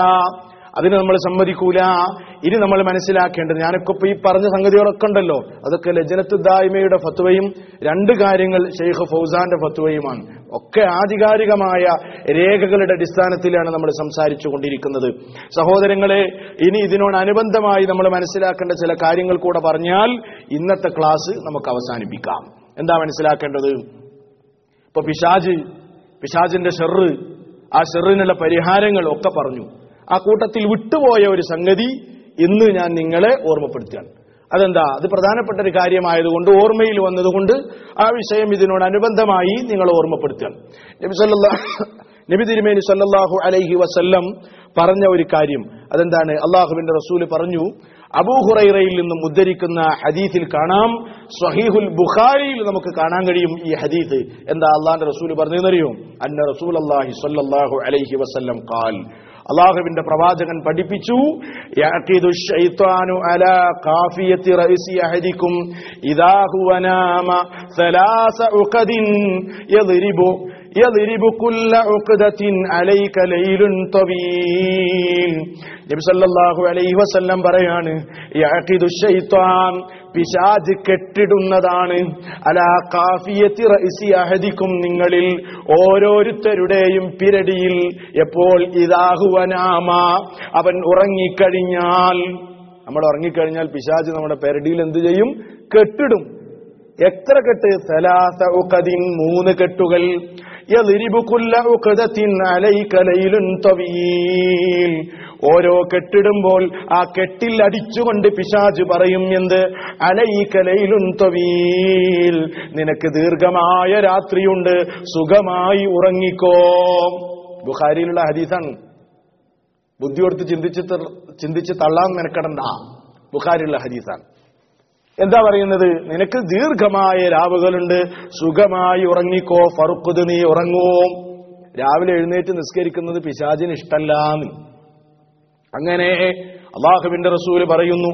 ഇനി നമ്മൾ മനസ്സിലാക്കേണ്ടത്, ഞാനൊക്കെ ഇപ്പൊ ഈ പറഞ്ഞ സംഗതികളൊക്കെ ഉണ്ടല്ലോ, അതൊക്കെ ലജ്നത്തു ദായിമയുടെ ഫത്വയും 2 കാര്യങ്ങൾ ഷെയ്ഖ് ഫൗസാന്റെ ഫത്വയുമാണ്. ഒക്കെ ആധികാരികമായ രേഖകളുടെ അടിസ്ഥാനത്തിലാണ് നമ്മൾ സംസാരിച്ചു കൊണ്ടിരിക്കുന്നത്. സഹോദരങ്ങളെ, ഇനി ഇതിനോടനുബന്ധമായി നമ്മൾ മനസ്സിലാക്കേണ്ട ചില കാര്യങ്ങൾ കൂടെ പറഞ്ഞാൽ ഇന്നത്തെ ക്ലാസ് നമുക്ക് അവസാനിപ്പിക്കാം. എന്താ മനസ്സിലാക്കേണ്ടത്? ഇപ്പൊ പിശാചിന്റെ ഷെറ്, ആ ഷെറിനുള്ള പരിഹാരങ്ങൾ ഒക്കെ പറഞ്ഞു. ആ കൂട്ടത്തിൽ വിട്ടുപോയ ഒരു സംഗതി ഇന്ന് ഞാൻ നിങ്ങളെ ഓർമ്മപ്പെടുത്തുകയാണ്. അതെന്താ? അത് പ്രധാനപ്പെട്ട ഒരു കാര്യമായതുകൊണ്ട്, ഓർമ്മയിൽ വന്നതുകൊണ്ട് ആ വിഷയം ഇതിനോടനുബന്ധമായി നിങ്ങൾ ഓർമ്മപ്പെടുത്തുകയാണ്. നബി തിരുമേനി സല്ലല്ലാഹു അലൈഹി വസല്ലം പറഞ്ഞ ഒരു കാര്യം, അതെന്താണ്? അള്ളാഹുവിന്റെ റസൂല് പറഞ്ഞു, അബൂ ഹുറൈറയിൽ നിന്നും ഉദ്ധരിക്കുന്ന ഹദീസിൽ കാണാം, സ്വഹീഹുൽ ബുഖാരിയിൽ നമുക്ക് കാണാൻ കഴിയും ഈ ഹദീസ്. എന്താ അള്ളാഹുവിന്റെ റസൂല് പറഞ്ഞതെന്നറിയോ? അന്ന റസൂലുള്ളാഹി സ്വല്ലല്ലാഹു അലൈഹി വസല്ലം ഖാൽ, അള്ളാഹുവിന്റെ പ്രവാചകൻ പഠിപ്പിച്ചു, യഅഖിദു ശൈത്വാനു അലാ ഖാഫിയത്തി റഅസി അഹദികും ഇദാ ഹുവ നാമ സലാസ ഉഖദിൻ യദ്രിബു കുല്ല ഉഖദത്തിൻ അലൈക ലൈലുൻ തവീൽ. നബി സല്ലല്ലാഹു അലൈഹി വസല്ലം പറയാണ്, യഅഖിദു ശൈത്വാൻ, പിശാച് കെട്ടിടുന്നതാണ്, അലാ ഖാഫിയത്തി റഅസി അഹദികും, നിങ്ങളിൽ ഓരോരുത്തരുടെയും പിരടിയിൽ. എപ്പോൾ? ഇദാ ഹുവ നാമ, അവൻ ഉറങ്ങിക്കഴിഞ്ഞാൽ. നമ്മൾ ഉറങ്ങിക്കഴിഞ്ഞാൽ പിശാച് നമ്മുടെ പിരടിയിൽ എന്ത് ചെയ്യും? കെട്ടിടും. എത്ര കെട്ട്? സലാസ ഉഖദിൻ, 3 കെട്ടുകൾ. യദ്രിബു കുല്ല ഉഖദത്തിൻ അലൈക ലൈലുൻ തവീൽ, ഓരോ കെട്ടിടുമ്പോൾ ആ കെട്ടിൽ അടിച്ചുകൊണ്ട് പിശാച് പറയും, എന്ത്? അലൈക ലൈലുൻ തവീൽ, നിനക്ക് ദീർഘമായ രാത്രിയുണ്ട്, സുഖമായി ഉറങ്ങിക്കോ. ബുഖാരിയിലുള്ള ഹദീസാണ്. ബുദ്ധി കൊടുത്ത് ചിന്തിച്ച് തള്ളാൻ മെനക്കെടണ്ട. ബുഖാരിയിലുള്ള ഹദീസാണ്. എന്താ പറയുന്നത്? നിനക്ക് ദീർഘമായ രാവുകളുണ്ട്, സുഖമായി ഉറങ്ങിക്കോ. ഫറുഖുദ്, നീ ഉറങ്ങൂ. രാവിലെ എഴുന്നേറ്റ് നിസ്കരിക്കുന്നത് പിശാചിന് ഇഷ്ടല്ലാന്ന്. അങ്ങനെ അല്ലാഹുവിന്റെ റസൂല് പറയുന്നു,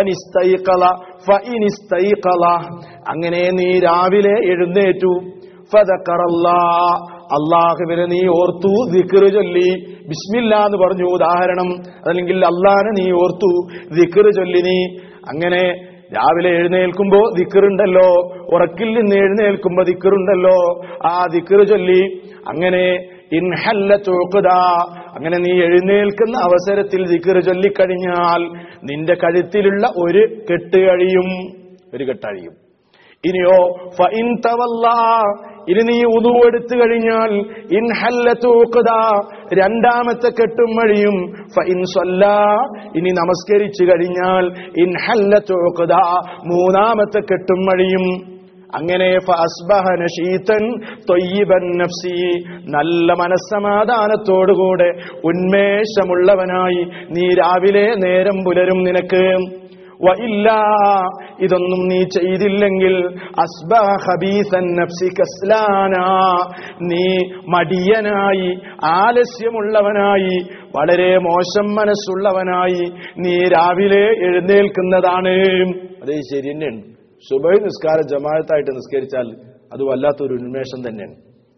ഫഇനിസ്തൈഖള, അങ്ങനെ നീ രാവിലെ എഴുന്നേറ്റു, ഫദക്കറല്ലാഹ്, അല്ലാഹുവിനെ നീ ഓർത്തു, ദിക്ർ ചൊല്ലി, ബിസ്മില്ലാ എന്ന് പറഞ്ഞു ഉദാഹരണം, അല്ലെങ്കിൽ അല്ലാഹനെ നീ ഓർത്തു, ദിക്ർ ചൊല്ലി. നീ അങ്ങനെ രാവിലെ എഴുന്നേൽക്കുമ്പോ ദിക്റുണ്ടല്ലോ, ഉറക്കിൽ നിന്ന് എഴുന്നേൽക്കുമ്പോ ദിക്റുണ്ടല്ലോ, ആ ദിക്ർ ചൊല്ലി. അങ്ങനെ ഇൻഹല്ലത്ത് ഉഖദ, അങ്ങനെ നീ എഴുന്നേൽക്കുന്ന അവസരത്തിൽ ദിക്ർ ചൊല്ലിക്കഴിഞ്ഞാൽ നിന്റെ കഴുത്തിലുള്ള ഒരു കെട്ട് കഴിയും. ഇനിയോ ഫഇൻ തവല്ലാ, ഇനി നീ ഉദു എടുത്തു കഴിഞ്ഞാൽ ഇൻഹല്ലത്ത് ഉഖദ, 2ാമത്തെ കെട്ടും വഴിയും. ഫഇൻ സല്ലാ, ഇനി നമസ്കരിച്ചു കഴിഞ്ഞാൽ ഇൻഹല്ലത്ത് ഉഖദ, 3ാമത്തെ കെട്ടും വഴിയും. അങ്ങനെ ഫഅസ്ബഹ നശീതൻ ത്വയ്യിബൻ നഫ്സി, നല്ല മനസ്സമാധാനത്തോടുകൂടെ ഉന്മേഷമുള്ളവനായി നീ രാവിലെ നേരം പുലരും. നിനക്ക് വഇല്ലാ ഇതൊന്നും നീ ചെയ്തില്ലെങ്കിൽ അസ്ബഹ ഖബീസൻ നഫ്സി കസ്ലാനാ നീ മടിയനായി ആലസ്യമുള്ളവനായി വളരെ മോശം മനസ്സുള്ളവനായി നീ രാവിലെ എഴുന്നേൽക്കുന്നതാണ്. അതേ ശരി തന്നെയാണ്. സുബഹി നിസ്കാരം ജമാഅത്തായിട്ട് നിസ്കരിച്ചാൽ അത് വല്ലാത്തൊരു ഉന്മേഷം തന്നെയാണ്.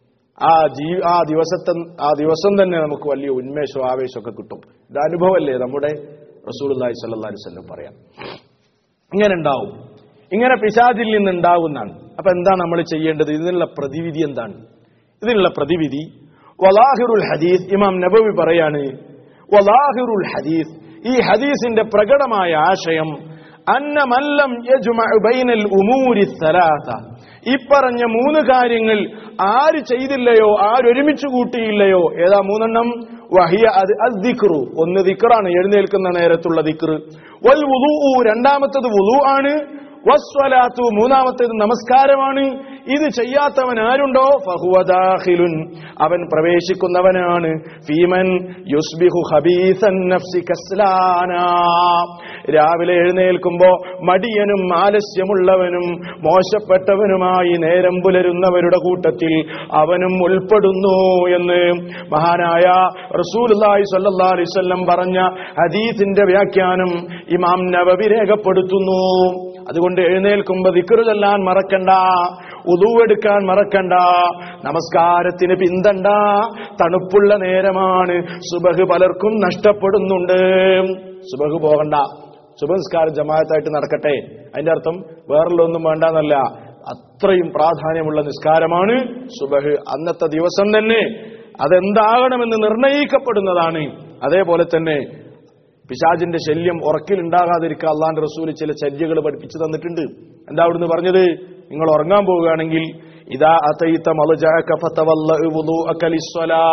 ആ ദിവസം തന്നെ നമുക്ക് വലിയ ഉന്മേഷവും ആവേശമൊക്കെ കിട്ടും. ഇത് അനുഭവമല്ലേ നമ്മുടെ റസൂലുള്ളാഹി സ്വല്ലല്ലാഹു അലൈഹി വസല്ലം പറയാം. ഇങ്ങനെ ഉണ്ടാവും, ഇങ്ങനെ പിശാചിൽ നിന്നുണ്ടാവുന്നതാണ്. അപ്പൊ എന്താ നമ്മൾ ചെയ്യേണ്ടത്? ഇതിനുള്ള പ്രതിവിധി എന്താണ്? ഇതിനുള്ള പ്രതിവിധി വലാഹിറുൽ ഹദീസ്, ഇമാം നബവി പറയാണ്, വലാഹിറുൽ ഹദീസ്, ഈ ഹദീസിന്റെ പ്രകടമായ ആശയം അന്ന മല്ലം യജ്മഉ ബൈനൽ ഉമൂരി സലാസ, ഈ പറഞ്ഞ മൂന്ന് കാര്യങ്ങൾ ആര് ചെയ്തില്ലയോ, ആരൊരുമിച്ച് കൂട്ടിയില്ലയോ, ഏതാ മൂന്നെണ്ണം? വഹിയ അദ്ദിക്റു, ഒന്ന് ദിക്റാണ്, എഴുന്നേൽക്കുന്ന നേരത്തുള്ള ദിക്റ്. വൽ വുളൂഉ, രണ്ടാമത്തേത് വുളൂ ആണ്. വസ്വലാത്തു, മൂന്നാമത്തേത് നമസ്കാരമാണ്. ഇത് ചെയ്യാത്തവൻ ആരുണ്ടോ ഫഹുവ ദാഖിലുൻ, അവൻ പ്രവേശിക്കുന്നവനാണ്. ഫീമൻ യുസ്ബിഹു ഖബീസൻ നഫ്സി കസ്ലാനാ, രാവിലെ എഴുന്നേൽക്കുമ്പോ മടിയനും ആലസ്യമുള്ളവനും മോശപ്പെട്ടവനുമായി നേരം പുലരുന്നവരുടെ കൂട്ടത്തിൽ അവനും ഉൾപ്പെടുന്നു എന്ന് മഹാനായ റസൂലുള്ളാഹി സ്വല്ലല്ലാഹു അലൈഹി വസല്ലം പറഞ്ഞ ഹദീസിന്റെ വ്യാഖ്യാനം ഇമാം നബവി രേഖപ്പെടുത്തുന്നു. അതുകൊണ്ട് എഴുന്നേൽക്കുമ്പോ ദിക്റ് ചൊല്ലാൻ മറക്കണ്ട, വുളൂ എടുക്കാൻ മറക്കണ്ട, നമസ്കാരത്തിന് പിന്തണ്ട. തണുപ്പുള്ള നേരമാണ്, സുബഹ് പലർക്കും നഷ്ടപ്പെടുന്നുണ്ട്. സുബഹ് പോകണ്ട, സുബഹ് നിസ്കാരം ജമാഅത്തായിട്ട് നടക്കട്ടെ. അതിന്റെ അർത്ഥം വേറെല്ലൊന്നും വേണ്ടെന്നല്ല, അത്രയും പ്രാധാന്യമുള്ള നിസ്കാരമാണ് സുബഹ്. അന്നത്തെ ദിവസം തന്നെ അതെന്താകണമെന്ന് നിർണയിക്കപ്പെടുന്നതാണ്. അതേപോലെ തന്നെ പിശാചിന്റെ ശല്യം ഉറക്കിലുണ്ടാകാതിരിക്കാൻ അള്ളാന്റെ റസൂല് ചില ചര്യകൾ പഠിപ്പിച്ചു തന്നിട്ടുണ്ട്. എന്താ അവിടുന്ന് പറഞ്ഞത്? നിങ്ങൾ ഉറങ്ങാൻ പോവുകയാണെങ്കിൽ ഇദാ അതൈത മൽജഅക ഫതവല്ലഉ വുദൂഅക ലിസ്സലാ,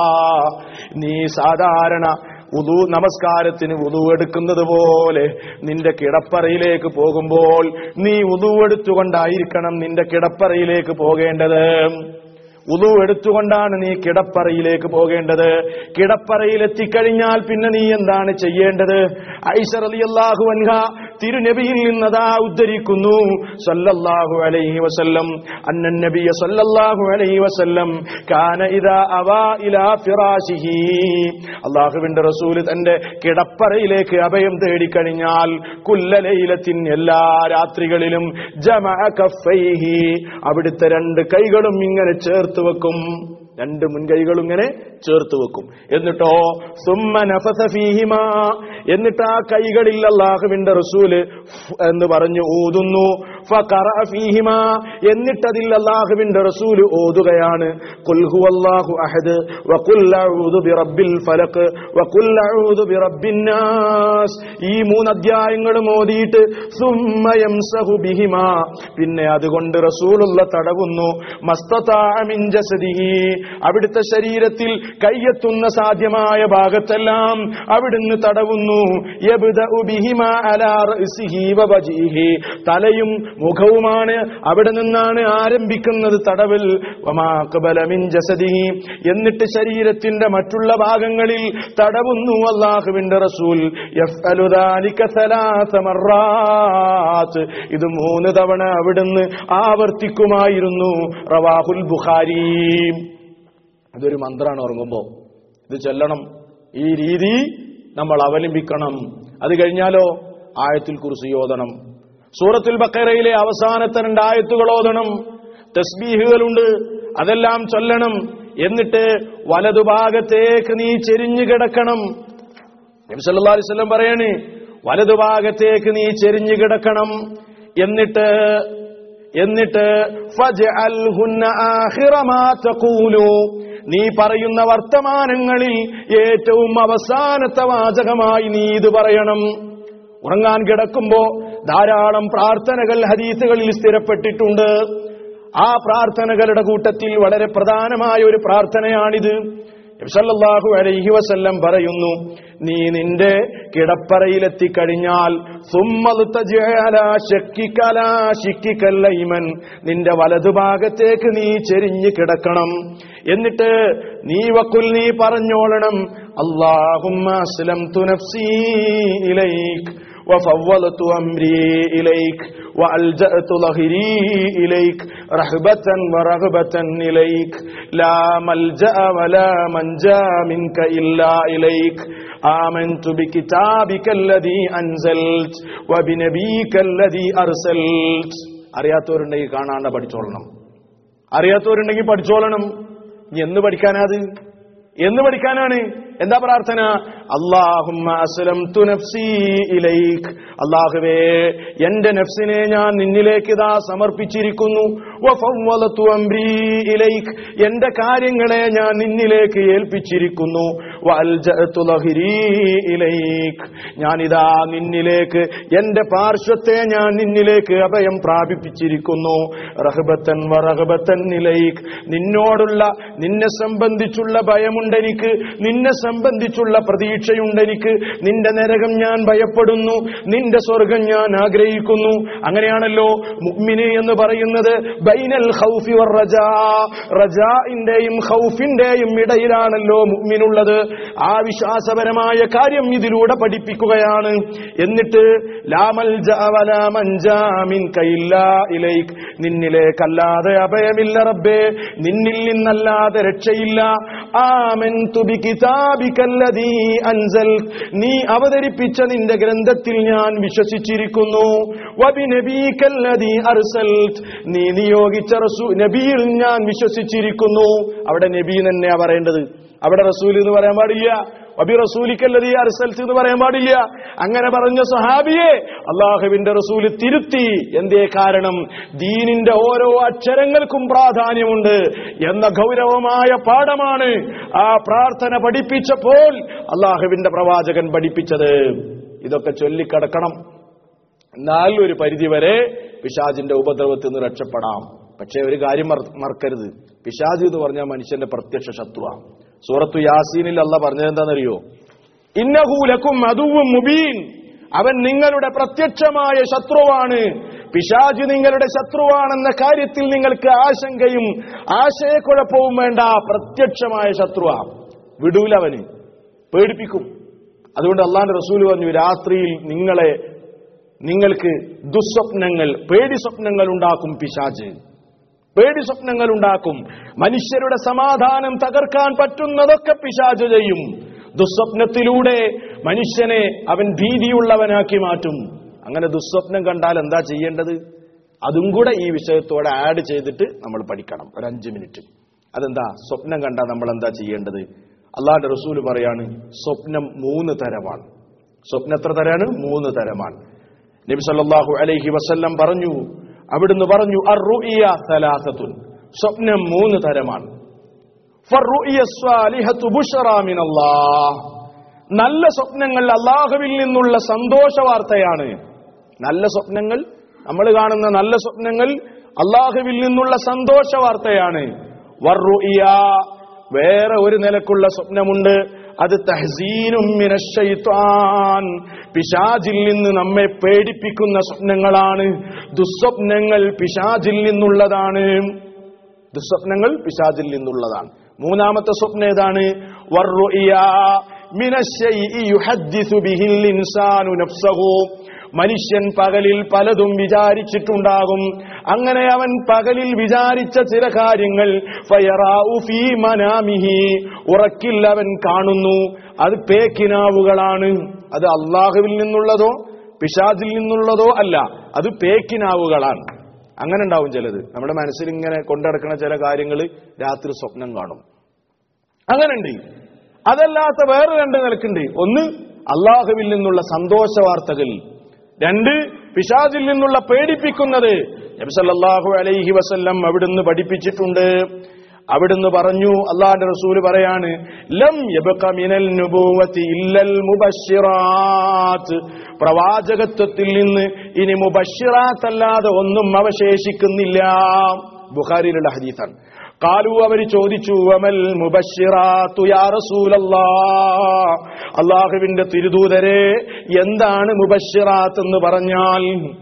നീ സാധാരണ നമസ്കാരത്തിന് വുദൂ എടുക്കുന്നത് പോലെ നിന്റെ കിടപ്പറയിലേക്ക് പോകുമ്പോൾ നീ വുദൂ എടുത്തുകൊണ്ടായിരിക്കണം നിന്റെ കിടപ്പറയിലേക്ക് പോകേണ്ടത്. വുദൂ എടുത്തുകൊണ്ടാണ് നീ കിടപ്പറയിലേക്ക് പോകേണ്ടത്. കിടപ്പറയിലെത്തിക്കഴിഞ്ഞാൽ പിന്നെ നീ എന്താണ് ചെയ്യേണ്ടത്? ആയിഷ റളിയല്ലാഹു അൻഹ തിരുനബിയിൽ നിന്നതാ ഉദ്ധരിക്കുന്നു, സല്ലല്ലാഹു അലൈഹി വസല്ലം അന്നൻ നബിയ സല്ലല്ലാഹു അലൈഹി വസല്ലം കാന ഇദാ അവാ ഇലാ ഫിറാശിഹി, അല്ലാഹുവിന്റെ റസൂൽ തന്റെ കിടപ്പറയിലേക്ക് അഭയം തേടിക്കഴിഞ്ഞാൽ കുല്ല ലൈലത്തിൻ, എല്ലാ രാത്രികളിലും ജമഅ കഫൈഹി, അവിടുത്തെ രണ്ട് കൈകളും ഇങ്ങനെ ചേർത്ത് വെക്കും, രണ്ട് മുൻകൈകളും ഇങ്ങനെ ചേർത്ത് വെക്കും. എന്നിട്ടോ സുമ്മ നഫസ ഫീഹിമാ, എന്നിട്ട് ആ കൈകളിൽ അല്ലാഹുവിന്റെ റസൂല് എന്ന് പറഞ്ഞു ഊതുന്നു. ഫഖറഅ ഫീഹിമാ, എന്നിട്ടതിൽ അല്ലാഹുവിന്റെ റസൂല് ഓതുകയാണ് ഖുൽ ഹുവല്ലാഹു അഹദ് വഖുൽ അഊദു ബിറബ്ബിൽ ഫലഖ് വഖുൽ അഊദു ബിറബ്ബിൻ നാസ്. ഈ മൂന്ന് അധ്യായങ്ങളും ഓതിയിട്ട് സുമ്മ യംസഹു ബിഹിമാ, പിന്നെ അതുകൊണ്ട് റസൂലുള്ള തടവുന്നു. മസ്തതാഅ മിൻ ജസദിഹി, അവിടുത്തെ ശരീരത്തിൽ കയ്യെത്തുന്ന സാധ്യമായ ഭാഗത്തെല്ലാം അവിടുന്ന് തടവുന്നു. യബ്ദഉ ബിഹിമാ അലാ റഅ്സിഹി വവജ്ഹിഹി, തലയും മുഖവുമാണ് അവിടെ നിന്നാണ് ആരംഭിക്കുന്നത് തടവൽ. വമാ ഖബല മിൻ ജസദിഹി, എന്നിട്ട് ശരീരത്തിന്റെ മറ്റുള്ള ഭാഗങ്ങളിൽ തടവുന്നു അല്ലാഹുവിന്റെ റസൂൽ. യഫ്അലു ദാലിക സലാസ മർറാത്ത്, ഇത് 3 തവണ അവിടുന്ന് ആവർത്തിക്കുമായിരുന്നു. റവാഹുൽ ബുഖാരി. ഇതൊരു മന്ത്രാണ്. ഉറങ്ങുമ്പോ ഇത് ചൊല്ലണം. ഈ രീതി നമ്മൾ അവലംബിക്കണം. അത് കഴിഞ്ഞാലോ ആയത്തുൽ കുർസി ഓതണം. സൂറത്തുൽ ബഖറയിലെ അവസാനത്തെ 2 ആയത്തുകൾ ഓതണം. തസ്ബീഹുകളുണ്ട്, അതെല്ലാം ചൊല്ലണം. എന്നിട്ട് വലതുഭാഗത്തേക്ക് നീ ചെരിഞ്ഞു കിടക്കണം. നബി സല്ലല്ലാഹു അലൈഹി വസല്ലം പറയാണ്, വലതുഭാഗത്തേക്ക് നീ ചെരിഞ്ഞു കിടക്കണം. എന്നിട്ട് ഫജ്അൽഹുന്ന ആഖിറ മാ തഖൂലു, നീ പറയുന്ന വർത്തമാനങ്ങളിൽ ഏറ്റവും അവസാനത്തെ വാചകമായി നീ ഇത് പറയണം. ഉറങ്ങാൻ കിടക്കുമ്പോ ധാരാളം പ്രാർത്ഥനകൾ ഹദീസുകളിൽ സ്ഥിരപ്പെട്ടിട്ടുണ്ട്. ആ പ്രാർത്ഥനകളുടെ കൂട്ടത്തിൽ വളരെ പ്രധാനമായ ഒരു പ്രാർത്ഥനയാണിത്. നബി സല്ലല്ലാഹു അലൈഹി വസല്ലം പറയുന്നു, നീ നിന്റെ കിടപ്പറയിലെത്തിക്കഴിഞ്ഞാൽ നിന്റെ വലതുഭാഗത്തേക്ക് നീ ചെരിഞ്ഞു കിടക്കണം. എന്നിട്ട് നീ പറഞ്ഞോളണം, അല്ലാഹുമ്മ അസ്ലംതു നഫ്സീ ഇലൈക് വഫവ്വലതു അംരി ഇലൈക് വഅൽജഅതു ലഹരി ഇലൈക് റഹ്ബതൻ വറഗ്ബതൻ ഇലൈക് ലാ മൽജഅ വലാ മൻജാ മിൻക ഇല്ലാ ഇലൈക് ആമൻതു ബികിതാബികല്ലദീ അൻസൽത വബിനബിയികല്ലദീ അർസൽത. അറിയാത്തവരുണ്ടെങ്കിൽ കാണാണ്ട് പഠിച്ചോളണം, അറിയാത്തവരുണ്ടെങ്കിൽ പഠിച്ചോളണം. എന്ന് പഠിക്കാനാത്? എന്ന് പഠിക്കാനാണ്? എന്താ പ്രാർത്ഥന? അല്ലാഹുമ്മ അസ്ലംതു നഫ്സി ഇലൈക്, അല്ലാഹുവേ എന്റെ നഫ്സിനെ ഞാൻ നിന്നിലേക്ക് ഇതാ സമർപ്പിച്ചിരിക്കുന്നു. വഫവ്വലതു അംരി ഇലൈക്, എന്റെ കാര്യങ്ങളെ ഞാൻ നിന്നിലേക്ക് ഏൽപ്പിച്ചിരിക്കുന്നു. വഅൽജഅതു ലഹരി ഇലൈക്, ഞാനിതാ നിന്നിലേക്ക് എന്റെ പാർശ്വത്തെ ഞാൻ നിന്നിലേക്ക് അഭയം പ്രാപിപ്പിച്ചിരിക്കുന്നു. റഹ്ബതൻ വറഗ്ബതൻ ഇലൈക്, നിന്നോടുള്ള നിന്നെ സംബന്ധിച്ചുള്ള ഭയമുണ്ടെനിക്ക്, നിന്നെ സംബന്ധിച്ചുള്ള പ്രതീക്ഷയുണ്ടെനിക്ക്. നിന്റെ നരകം ഞാൻ ഭയപ്പെടുന്നു, നിന്റെ സ്വർഗം ഞാൻ ആഗ്രഹിക്കുന്നു. അങ്ങനെയാണല്ലോ മുഅ്മിന് എന്ന് പറയുന്നത് ബൈനൽ ഖൗഫി വർ റജാ, റജാഇന്റെയും ഖൗഫിന്റെയും ഇടയിലാണല്ലോ മുഅ്മിനുള്ളത്. ആ വിശ്വാസപരമായ കാര്യം ഇതിലൂടെ പഠിപ്പിക്കുകയാണ്. എന്നിട്ട് ലാ മൽജഅ വലാ മൻജാ മിൻക ഇല്ലാ ഇലൈക്, നിന്നിലേക്കല്ലാതെ അഭയമില്ല റബ്ബേ, നിന്നിൽ നിന്നല്ലാതെ രക്ഷയില്ല. ആമൻതു ബികിതാബികല്ലദീ അൻസൽത, നീ അവതരിപ്പിച്ച നിന്റെ ഗ്രന്ഥത്തിൽ ഞാൻ വിശ്വസിച്ചിരിക്കുന്നു. വബിനബിയികല്ലദീ അർസൽത, നീ നിയോഗിച്ച നബിയിൽ ഞാൻ വിശ്വസിച്ചിരിക്കുന്നു. അവിടെ നബി തന്നെയാ പറയേണ്ടത്, അവിടെ റസൂൽ എന്ന് പറയാൻ പാടില്ല. വബി റസൂലിക്കല്ലദീ അർസൽത എന്ന് പറയാൻ പാടില്ല. അങ്ങനെ പറഞ്ഞ സ്വഹാബിയെ അല്ലാഹുവിന്റെ റസൂൽ തിരുത്തി. എന്തേ കാരണം? ദീനിന്റെ ഓരോ അക്ഷരങ്ങൾക്കും പ്രാധാന്യമുണ്ട് എന്ന ഗൗരവമായ പാഠമാണ് ആ പ്രാർത്ഥന പഠിപ്പിച്ചപ്പോൾ അല്ലാഹുവിന്റെ പ്രവാചകൻ പഠിപ്പിച്ചത്. ഇതൊക്കെ ചൊല്ലിക്കടക്കണം. എന്നാൽ ഒരു പരിധിവരെ പിശാചിന്റെ ഉപദ്രവത്തിൽ നിന്ന് രക്ഷപ്പെടാം. പക്ഷേ ഒരു കാര്യം മറക്കരുത്, പിശാച് എന്ന് പറഞ്ഞാൽ മനുഷ്യന്റെ പ്രത്യക്ഷ ശത്രുവാണ്. സൂറത്തു യാസീനിൽ അല്ലാഹ് പറഞ്ഞത് എന്താണെന്നറിയോ? ഇന്നഹു ലക്കും അദുവ്വുൻ മുബീൻ, അവൻ നിങ്ങളുടെ പ്രത്യക്ഷമായ ശത്രുവാണ്. പിശാച് നിങ്ങളുടെ ശത്രുവാണെന്ന കാര്യത്തിൽ നിങ്ങൾക്ക് ആശങ്കയും ആശയക്കുഴപ്പവും വേണ്ട. പ്രത്യക്ഷമായ ശത്രുവാണ്, വിടൂല, അവന് പേടിപ്പിക്കും. അതുകൊണ്ട് അല്ലാഹുവിന്റെ റസൂൽ പറഞ്ഞു, രാത്രിയിൽ നിങ്ങൾക്ക് ദുസ്വപ്നങ്ങൾ, പേടി സ്വപ്നങ്ങൾ ഉണ്ടാക്കും പിശാച്, പേടി സ്വപ്നങ്ങൾ ഉണ്ടാക്കും. മനുഷ്യരുടെ സമാധാനം തകർക്കാൻ പറ്റുന്നതൊക്കെ പിശാച് ചെയ്യും. ദുസ്വപ്നത്തിലൂടെ മനുഷ്യനെ അവൻ ഭീതിയുള്ളവനാക്കി മാറ്റും. അങ്ങനെ ദുസ്വപ്നം കണ്ടാൽ എന്താ ചെയ്യേണ്ടത്? അതും കൂടെ ഈ വിഷയത്തോടെ ആഡ് ചെയ്തിട്ട് നമ്മൾ പഠിക്കണം. ഒരു 5 മിനിറ്റ്. അതെന്താ? സ്വപ്നം കണ്ടാൽ നമ്മൾ എന്താ ചെയ്യേണ്ടത്? അല്ലാഹുവിന്റെ റസൂൽ പറയാണ്, സ്വപ്നം 3 തരമാണ്. സ്വപ്നം എത്ര തരാണ്? 3 തരമാണ്. നബി സല്ലല്ലാഹു അലൈഹി വസല്ലം പറഞ്ഞു, അവിടുന്ന് പറഞ്ഞു, അർറുഇയ സലാസത്തുൻ, സ്വപ്നം 3 തരമാണ്. ഫർറുഇയ സ്വാലിഹത്തു ബുശ്റാ മിനല്ലാഹ്, നല്ല സ്വപ്നങ്ങൾ അല്ലാഹുവിൽ നിന്നുള്ള സന്തോഷ വാർത്തയാണ്. നല്ല സ്വപ്നങ്ങൾ, നമ്മൾ കാണുന്ന നല്ല സ്വപ്നങ്ങൾ അല്ലാഹുവിൽ നിന്നുള്ള സന്തോഷ വാർത്തയാണ്. വർറുഇയ, വേറെ ഒരു നിലക്കുള്ള സ്വപ്നമുണ്ട്, അത് തഹ്സീനും മിനശ് ശൈത്വാൻ, പിശാചിൽ നിന്ന് നമ്മെ പേടിപ്പിക്കുന്ന സ്വപ്നങ്ങളാണ്. ദുസ്വപ്നങ്ങൾ പിശാചിൽ നിന്നുള്ളതാണ്. ദുസ്വപ്നങ്ങൾ പിശാചിൽ നിന്നുള്ളതാണ്. 3ാമത്തെ സ്വപ്നം ഏതാണ്? വറുഇയ മിനശ് ശൈഇ യുഹദ്ദിസു ബിഹിൽ ഇൻസാനു നഫ്സഹു, മനുഷ്യൻ പകലിൽ പലതും വിചാരിച്ചിട്ടുണ്ടാകും. അങ്ങനെ അവൻ പകലിൽ വിചാരിച്ച ചില കാര്യങ്ങൾ ഫയറാഉ ഫീ മനാമിഹി, ഉറക്കിൽ അവൻ കാണുന്നു. അത് പേക്കിനാവുകളാണ്. അത് അല്ലാഹുവിൽ നിന്നുള്ളതോ പിശാചിൽ നിന്നുള്ളതോ അല്ല, അത് പേക്കിനാവുകളാണ്. അങ്ങനെ ഉണ്ടാവും ചിലത്. നമ്മുടെ മനസ്സിൽ ഇങ്ങനെ കൊണ്ടുനടക്കുന്ന ചില കാര്യങ്ങൾ രാത്രി സ്വപ്നം കാണും. അങ്ങനെയുണ്ട്. അതല്ലാത്ത വേറെ 2 നിലക്കുണ്ട്. ഒന്ന് അല്ലാഹുവിൽ നിന്നുള്ള സന്തോഷ വാർത്തകൾ, 2 പിശാചിൽ നിന്നുള്ള പേടിപ്പിക്കുന്നത്. നബി സല്ലല്ലാഹു അലൈഹി വസല്ലം അവിടുന്ന് പഠിപ്പിച്ചിട്ടുണ്ട്. അവിടുന്ന് പറഞ്ഞു, അല്ലാഹുവിന്റെ റസൂൽ പറയാണ്, ലം യബ്ഖ മിനൽ നുബുവത്തി ഇല്ലൽ മുബശ്ശിറാത്ത്, പ്രവാചകത്വത്തിൽ നിന്ന് ഇനി മുബശ്ശിറാത്ത് അല്ലാതെ ഒന്നും അവശേഷിക്കുന്നില്ല. ബുഖാരിയിലുള്ള ഹദീസാണ്. ഖാലു, അവർ ചോദിച്ചു, വമൽ മുബശ്ശിറാത്തു യാ റസൂലല്ലാഹ്, അല്ലാഹുവിന്റെ തിരുദൂതരെ എന്താണ് മുബശ്ശിറാത്ത് എന്ന് പറഞ്ഞാൽ?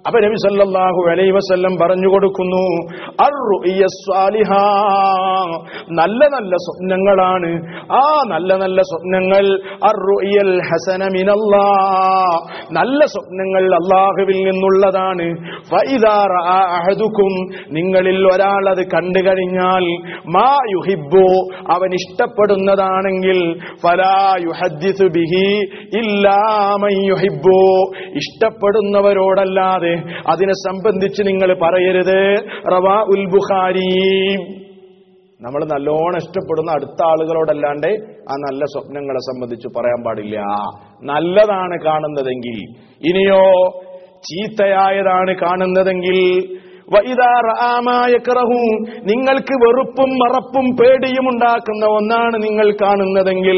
അപ്പൊ നബി സല്ലല്ലാഹു അലൈഹി വസല്ലം പറഞ്ഞു കൊടുക്കുന്നു, അർറുഇയ സ്വാലിഹ, നല്ല നല്ല സ്വപ്നങ്ങളാണ്. ആ നല്ല നല്ല സ്വപ്നങ്ങൾ അർറുഇയൽ ഹസന മിനല്ലാഹ്, നല്ല സ്വപ്നങ്ങൾ അല്ലാഹുവിൽ നിന്നുള്ളതാണ്. ഫഇദാ റഅ അഹദുക്കും, നിങ്ങളിൽ ഒരാൾ അത് കണ്ടു കഴിഞ്ഞാൽ, മാ യുഹിബ്ബു, അവൻ ഇഷ്ടപ്പെടുന്നതാണെങ്കിൽ, ഫലാ യുഹദ്ദിസു ബിഹി ഇല്ലാ മൻ യുഹിബ്ബു, ഇഷ്ടപ്പെടുന്നവരോടല്ലാതെ അതിനെ സംബന്ധിച്ച് നിങ്ങൾ പറയരുത്. റവാഉൽ ബുഖാരി. നമ്മൾ നല്ലോണം ഇഷ്ടപ്പെടുന്ന അടുത്ത ആളുകളോടല്ലാണ്ട് ആ നല്ല സ്വപ്നങ്ങളെ സംബന്ധിച്ച് പറയാൻ പാടില്ല. നല്ലതാണ് കാണുന്നതെങ്കിൽ. ഇനിയോ ചീത്തയായതാണ് കാണുന്നതെങ്കിൽ, നിങ്ങൾക്ക് വെറുപ്പും മറപ്പും പേടിയും ഉണ്ടാക്കുന്ന ഒന്നാണ് നിങ്ങൾ കാണുന്നതെങ്കിൽ,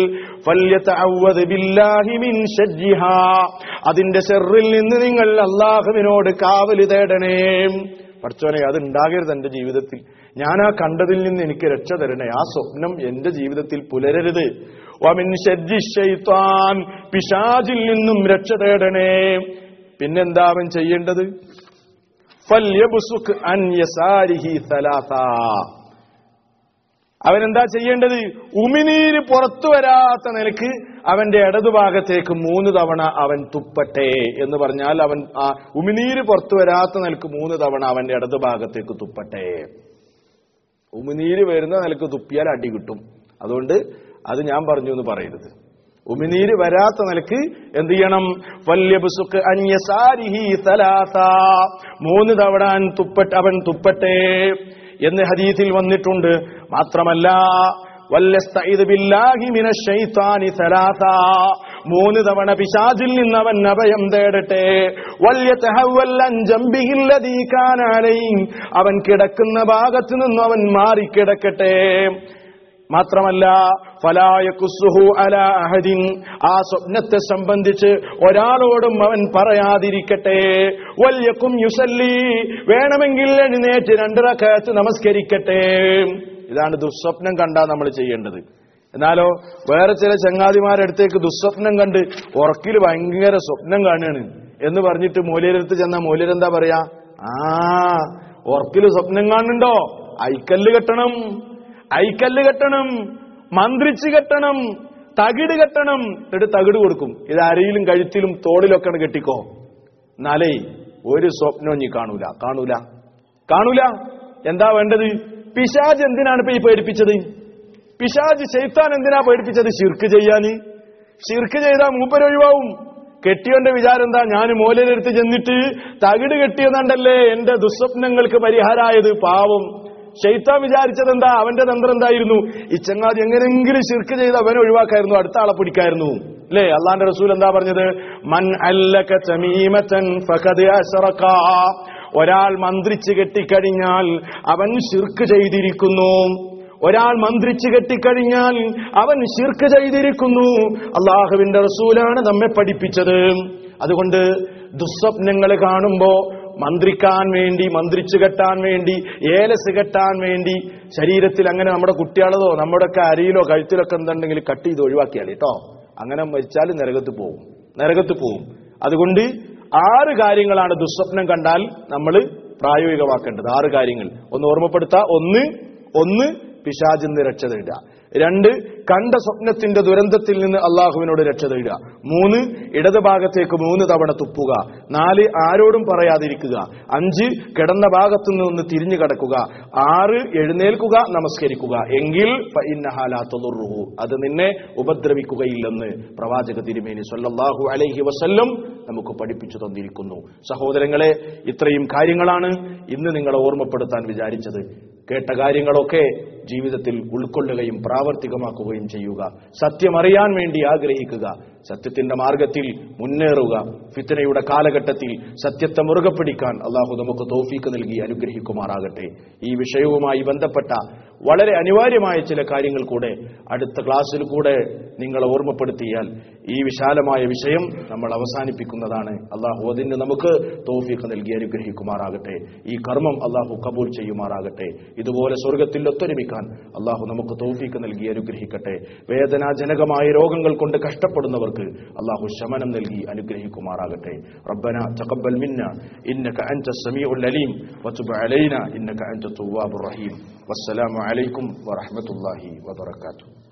അതിന്റെ ശർറിൽ നിന്ന് നിങ്ങൾ അല്ലാഹുവിനോട് കാവല് തേടണേ. പടച്ചോനെ, അത് ഉണ്ടാകരുത് എന്റെ ജീവിതത്തിൽ. ഞാൻ ആ കണ്ടതിൽ നിന്ന് എനിക്ക് രക്ഷ തരണേ. ആ സ്വപ്നം എന്റെ ജീവിതത്തിൽ പുലരരുത്. വമിൻ ശർരി ശൈത്താൻ, പിശാചിൽ നിന്നും രക്ഷ തേടണേ. പിന്നെന്താ അവൻ ചെയ്യേണ്ടത്? ഫല്യബ്സുക് അൻ യസാരിഹി സലാസ, അവനെന്താ ചെയ്യേണ്ടത്? ഉമിനീര് പുറത്തു വരാത്ത നിലക്ക് അവന്റെ ഇടതുഭാഗത്തേക്ക് 3 തവണ അവൻ തുപ്പട്ടെ എന്ന് പറഞ്ഞാൽ, അവൻ ആ ഉമിനീര് പുറത്തു വരാത്ത നിലക്ക് 3 തവണ അവന്റെ ഇടതുഭാഗത്തേക്ക് തുപ്പട്ടെ. ഉമിനീര് വരുന്ന നിലക്ക് തുപ്പിയാൽ അടി കിട്ടും. അതുകൊണ്ട് അത് ഞാൻ പറഞ്ഞു എന്ന് പറയരുത്. ഉമിനീര് വരാത്ത നിലക്ക് എന്ത് ചെയ്യണം? വല്യബ്സുക് അൻ യസാരിഹി സലാസ, 3 തവണ അവൻ തുപ്പട്ടെ എന്ന് ഹദീസിൽ വന്നിട്ടുണ്ട്. മാത്രമല്ല, വല്ലസ്തഈദ് ബില്ലാഹി മിനശ് ശൈത്താനി സലാസ, 3 തവണ പിശാചിൽ നിന്ന് അവൻ അഭയം തേടട്ടെ. വല്യതഹവ്വൽ അൻ ജംബിഹില്ലദീ കാന അലൈഹി, അവൻ കിടക്കുന്ന ഭാഗത്ത് നിന്ന് അവൻ മാറിക്കിടക്കട്ടെ. മാത്രമല്ല, ഫലാ യഖുസ്സുഹു അലാ അഹദിൻ, ആ സ്വപ്നത്തെ സംബന്ധിച്ച് ഒരാളോടും അവൻ പറയാതിരിക്കട്ടെ. വൽയകും യുസല്ലി, വേണമെങ്കിൽ എഴുന്നേറ്റ് 2 റക്അത്ത് നമസ്കരിക്കട്ടെ. ഇതാണ് ദുസ്വപ്നം കണ്ടാൽ നമ്മൾ ചെയ്യേണ്ടത്. എന്നാലോ വേറെ ചില ചങ്ങാതിമാരടുത്തേക്ക് ദുസ്വപ്നം കണ്ട് ഉറക്കിൽ ഭയങ്കര സ്വപ്നം കാണുകയാണ് എന്ന് പറഞ്ഞിട്ട് മൂല്യരടുത്ത് ചെന്ന മൂല്യരെന്താ പറയാ? ഉറക്കിൽ സ്വപ്നം കാണുന്നുണ്ടോ? ഐക്കല്ല് കെട്ടണം, ഐക്കല്ല് കെട്ടണം, മന്ത്രിച്ച് കെട്ടണം, തകിട് കെട്ടണം. എന്നിട്ട് തകിട് കൊടുക്കും. ഇത് അരയിലും കഴുത്തിലും തോളിലൊക്കെ കെട്ടിക്കോ. എന്നാലേ ഒരു സ്വപ്നം നീ കാണൂല, കാണൂല, കാണൂല. എന്താ വേണ്ടത്? പിശാജ് എന്തിനാണ് ഇപ്പൊ ഈ പേടിപ്പിച്ചത്? പിശാജ് ശൈത്താൻ എന്തിനാ പേടിപ്പിച്ചത്? ശിർക്ക് ചെയ്യാന്. ശിർക്ക് ചെയ്താൽ മൂപ്പരൊഴിവാവും. കെട്ടിയവന്റെ വിചാരം എന്താ? ഞാൻ മോലയിലെടുത്ത് ചെന്നിട്ട് തകിട് കെട്ടിയതാണ്ടല്ലേ എന്റെ ദുസ്വപ്നങ്ങൾക്ക് പരിഹാരമായത്. പാവം ശൈത്താൻ വിചാരിച്ചത് എന്താ? അവന്റെ തന്ത്രം എന്തായിരുന്നു? ഈ ചങ്ങാതി എങ്ങനെങ്കിലും ശിർക്ക് ചെയ്ത് അവനെ ഒഴിവാക്കായിരുന്നു, അടുത്ത ആളെ പിടിക്കായിരുന്നു. അല്ലേ? അള്ളാന്റെ റസൂൽ എന്താ പറഞ്ഞത്? മൻ അല്ലക തമീമതൻ ഫഖദ് അശ്റക, ഒരാൾ മന്ത്രിച്ച് കെട്ടിക്കഴിഞ്ഞാൽ അവൻ ശിർക്ക് ചെയ്തിരിക്കുന്നു. ഒരാൾ മന്ത്രിച്ച് കെട്ടിക്കഴിഞ്ഞാൽ അവൻ ശിർക്ക് ചെയ്തിരിക്കുന്നു. അള്ളാഹുവിന്റെ റസൂലാണ് നമ്മെ പഠിപ്പിച്ചത്. അതുകൊണ്ട് ദുസ്വപ്നങ്ങൾ കാണുമ്പോ മന്ത്രിക്കാൻ വേണ്ടി, മന്ത്രിച്ചു കെട്ടാൻ വേണ്ടി, ഏലസ് കെട്ടാൻ വേണ്ടി ശരീരത്തിൽ അങ്ങനെ നമ്മുടെ കുട്ടികളതോ നമ്മുടെയൊക്കെ അരയിലോ കഴുത്തിലൊക്കെ എന്തുണ്ടെങ്കിൽ കട്ട് ചെയ്ത് ഒഴിവാക്കിയാൽ കേട്ടോ. അങ്ങനെ മരിച്ചാൽ നരകത്ത് പോവും, നരകത്ത് പോവും. അതുകൊണ്ട് 6 കാര്യങ്ങളാണ് ദുസ്വപ്നം കണ്ടാൽ നമ്മൾ പ്രായോഗികമാക്കേണ്ടത്. 6 കാര്യങ്ങൾ ഒന്ന് ഓർമ്മപ്പെടുത്താം. ഒന്ന് പിശാചിൽ നിന്ന് രക്ഷ തേടുക. 2 കണ്ട സ്വപ്നത്തിന്റെ ദുരന്തത്തിൽ നിന്ന് അള്ളാഹുവിനോട് രക്ഷ തേടുക. 3 ഇടതുഭാഗത്തേക്ക് 3 തവണ തുപ്പുക. 4 ആരോടും പറയാതിരിക്കുക. 5 കിടന്ന ഭാഗത്തു നിന്ന് തിരിഞ്ഞു കിടക്കുക. 6 എഴുന്നേൽക്കുക, നമസ്കരിക്കുക. എങ്കിൽ ഫഇന്നഹാ ലാ തദുറുഹു, അത് നിന്നെ ഉപദ്രവിക്കുകയില്ലെന്ന് പ്രവാചക തിരുമേനി സ്വല്ലല്ലാഹു അലൈഹി വസല്ലം നമുക്ക് പഠിപ്പിച്ചു തന്നിരിക്കുന്നു. സഹോദരങ്ങളെ, ഇത്രയും കാര്യങ്ങളാണ് ഇന്ന് നിങ്ങളെ ഓർമ്മപ്പെടുത്താൻ വിചാരിച്ചത്. കേട്ട കാര്യങ്ങളൊക്കെ ജീവിതത്തിൽ ഉൾക്കൊള്ളുകയും പ്രാവർത്തികമാക്കുകയും ചെയ്യുക. സത്യമറിയാൻ വേണ്ടി ആഗ്രഹിക്കുക. സത്യത്തിന്റെ മാർഗത്തിൽ മുന്നേറുക. ഫിത്നയുടെ കാലഘട്ടത്തിൽ സത്യത്തെ മുറുകെ പിടിക്കാൻ അള്ളാഹു നമുക്ക് തൗഫീക്ക് നൽകി അനുഗ്രഹിക്കുമാറാകട്ടെ. ഈ വിഷയവുമായി ബന്ധപ്പെട്ട വളരെ അനിവാര്യമായ ചില കാര്യങ്ങൾ കൂടെ അടുത്ത ക്ലാസ്സിൽ കൂടെ നിങ്ങളെ ഓർമ്മപ്പെടുത്തിയാൽ ഈ വിശാലമായ വിഷയം നമ്മൾ അവസാനിപ്പിക്കുന്നതാണ്. അള്ളാഹു അതിന് നമുക്ക് തൗഫീക്ക് നൽകി അനുഗ്രഹിക്കുമാറാകട്ടെ. ഈ കർമ്മം അള്ളാഹു കബൂൽ ചെയ്യുമാറാകട്ടെ. ഇതുപോലെ സ്വർഗത്തിൽ ഒത്തൊരുമിക്കാൻ അള്ളാഹു നമുക്ക് തൗഫീക്ക് നൽകി അനുഗ്രഹിക്കട്ടെ. വേദനാജനകമായ രോഗങ്ങൾ കൊണ്ട് കഷ്ടപ്പെടുന്നവർക്ക് അവർക്ക് അല്ലാഹു ശമനം നൽകി അനുഗ്രഹിക്കുമാറാകട്ടെ. റബ്ബന തഖബ്ബൽ മിന്നാ ഇന്നക അൻതസ് സമീഉൽ അലീം വതുബ് അലൈനാ ഇന്നക അൻതത് തവ്വാബുർ റഹീം. വസ്സലാമു അലൈക്കും വറഹ്മത്തുള്ളാഹി വബറകാതുഹു.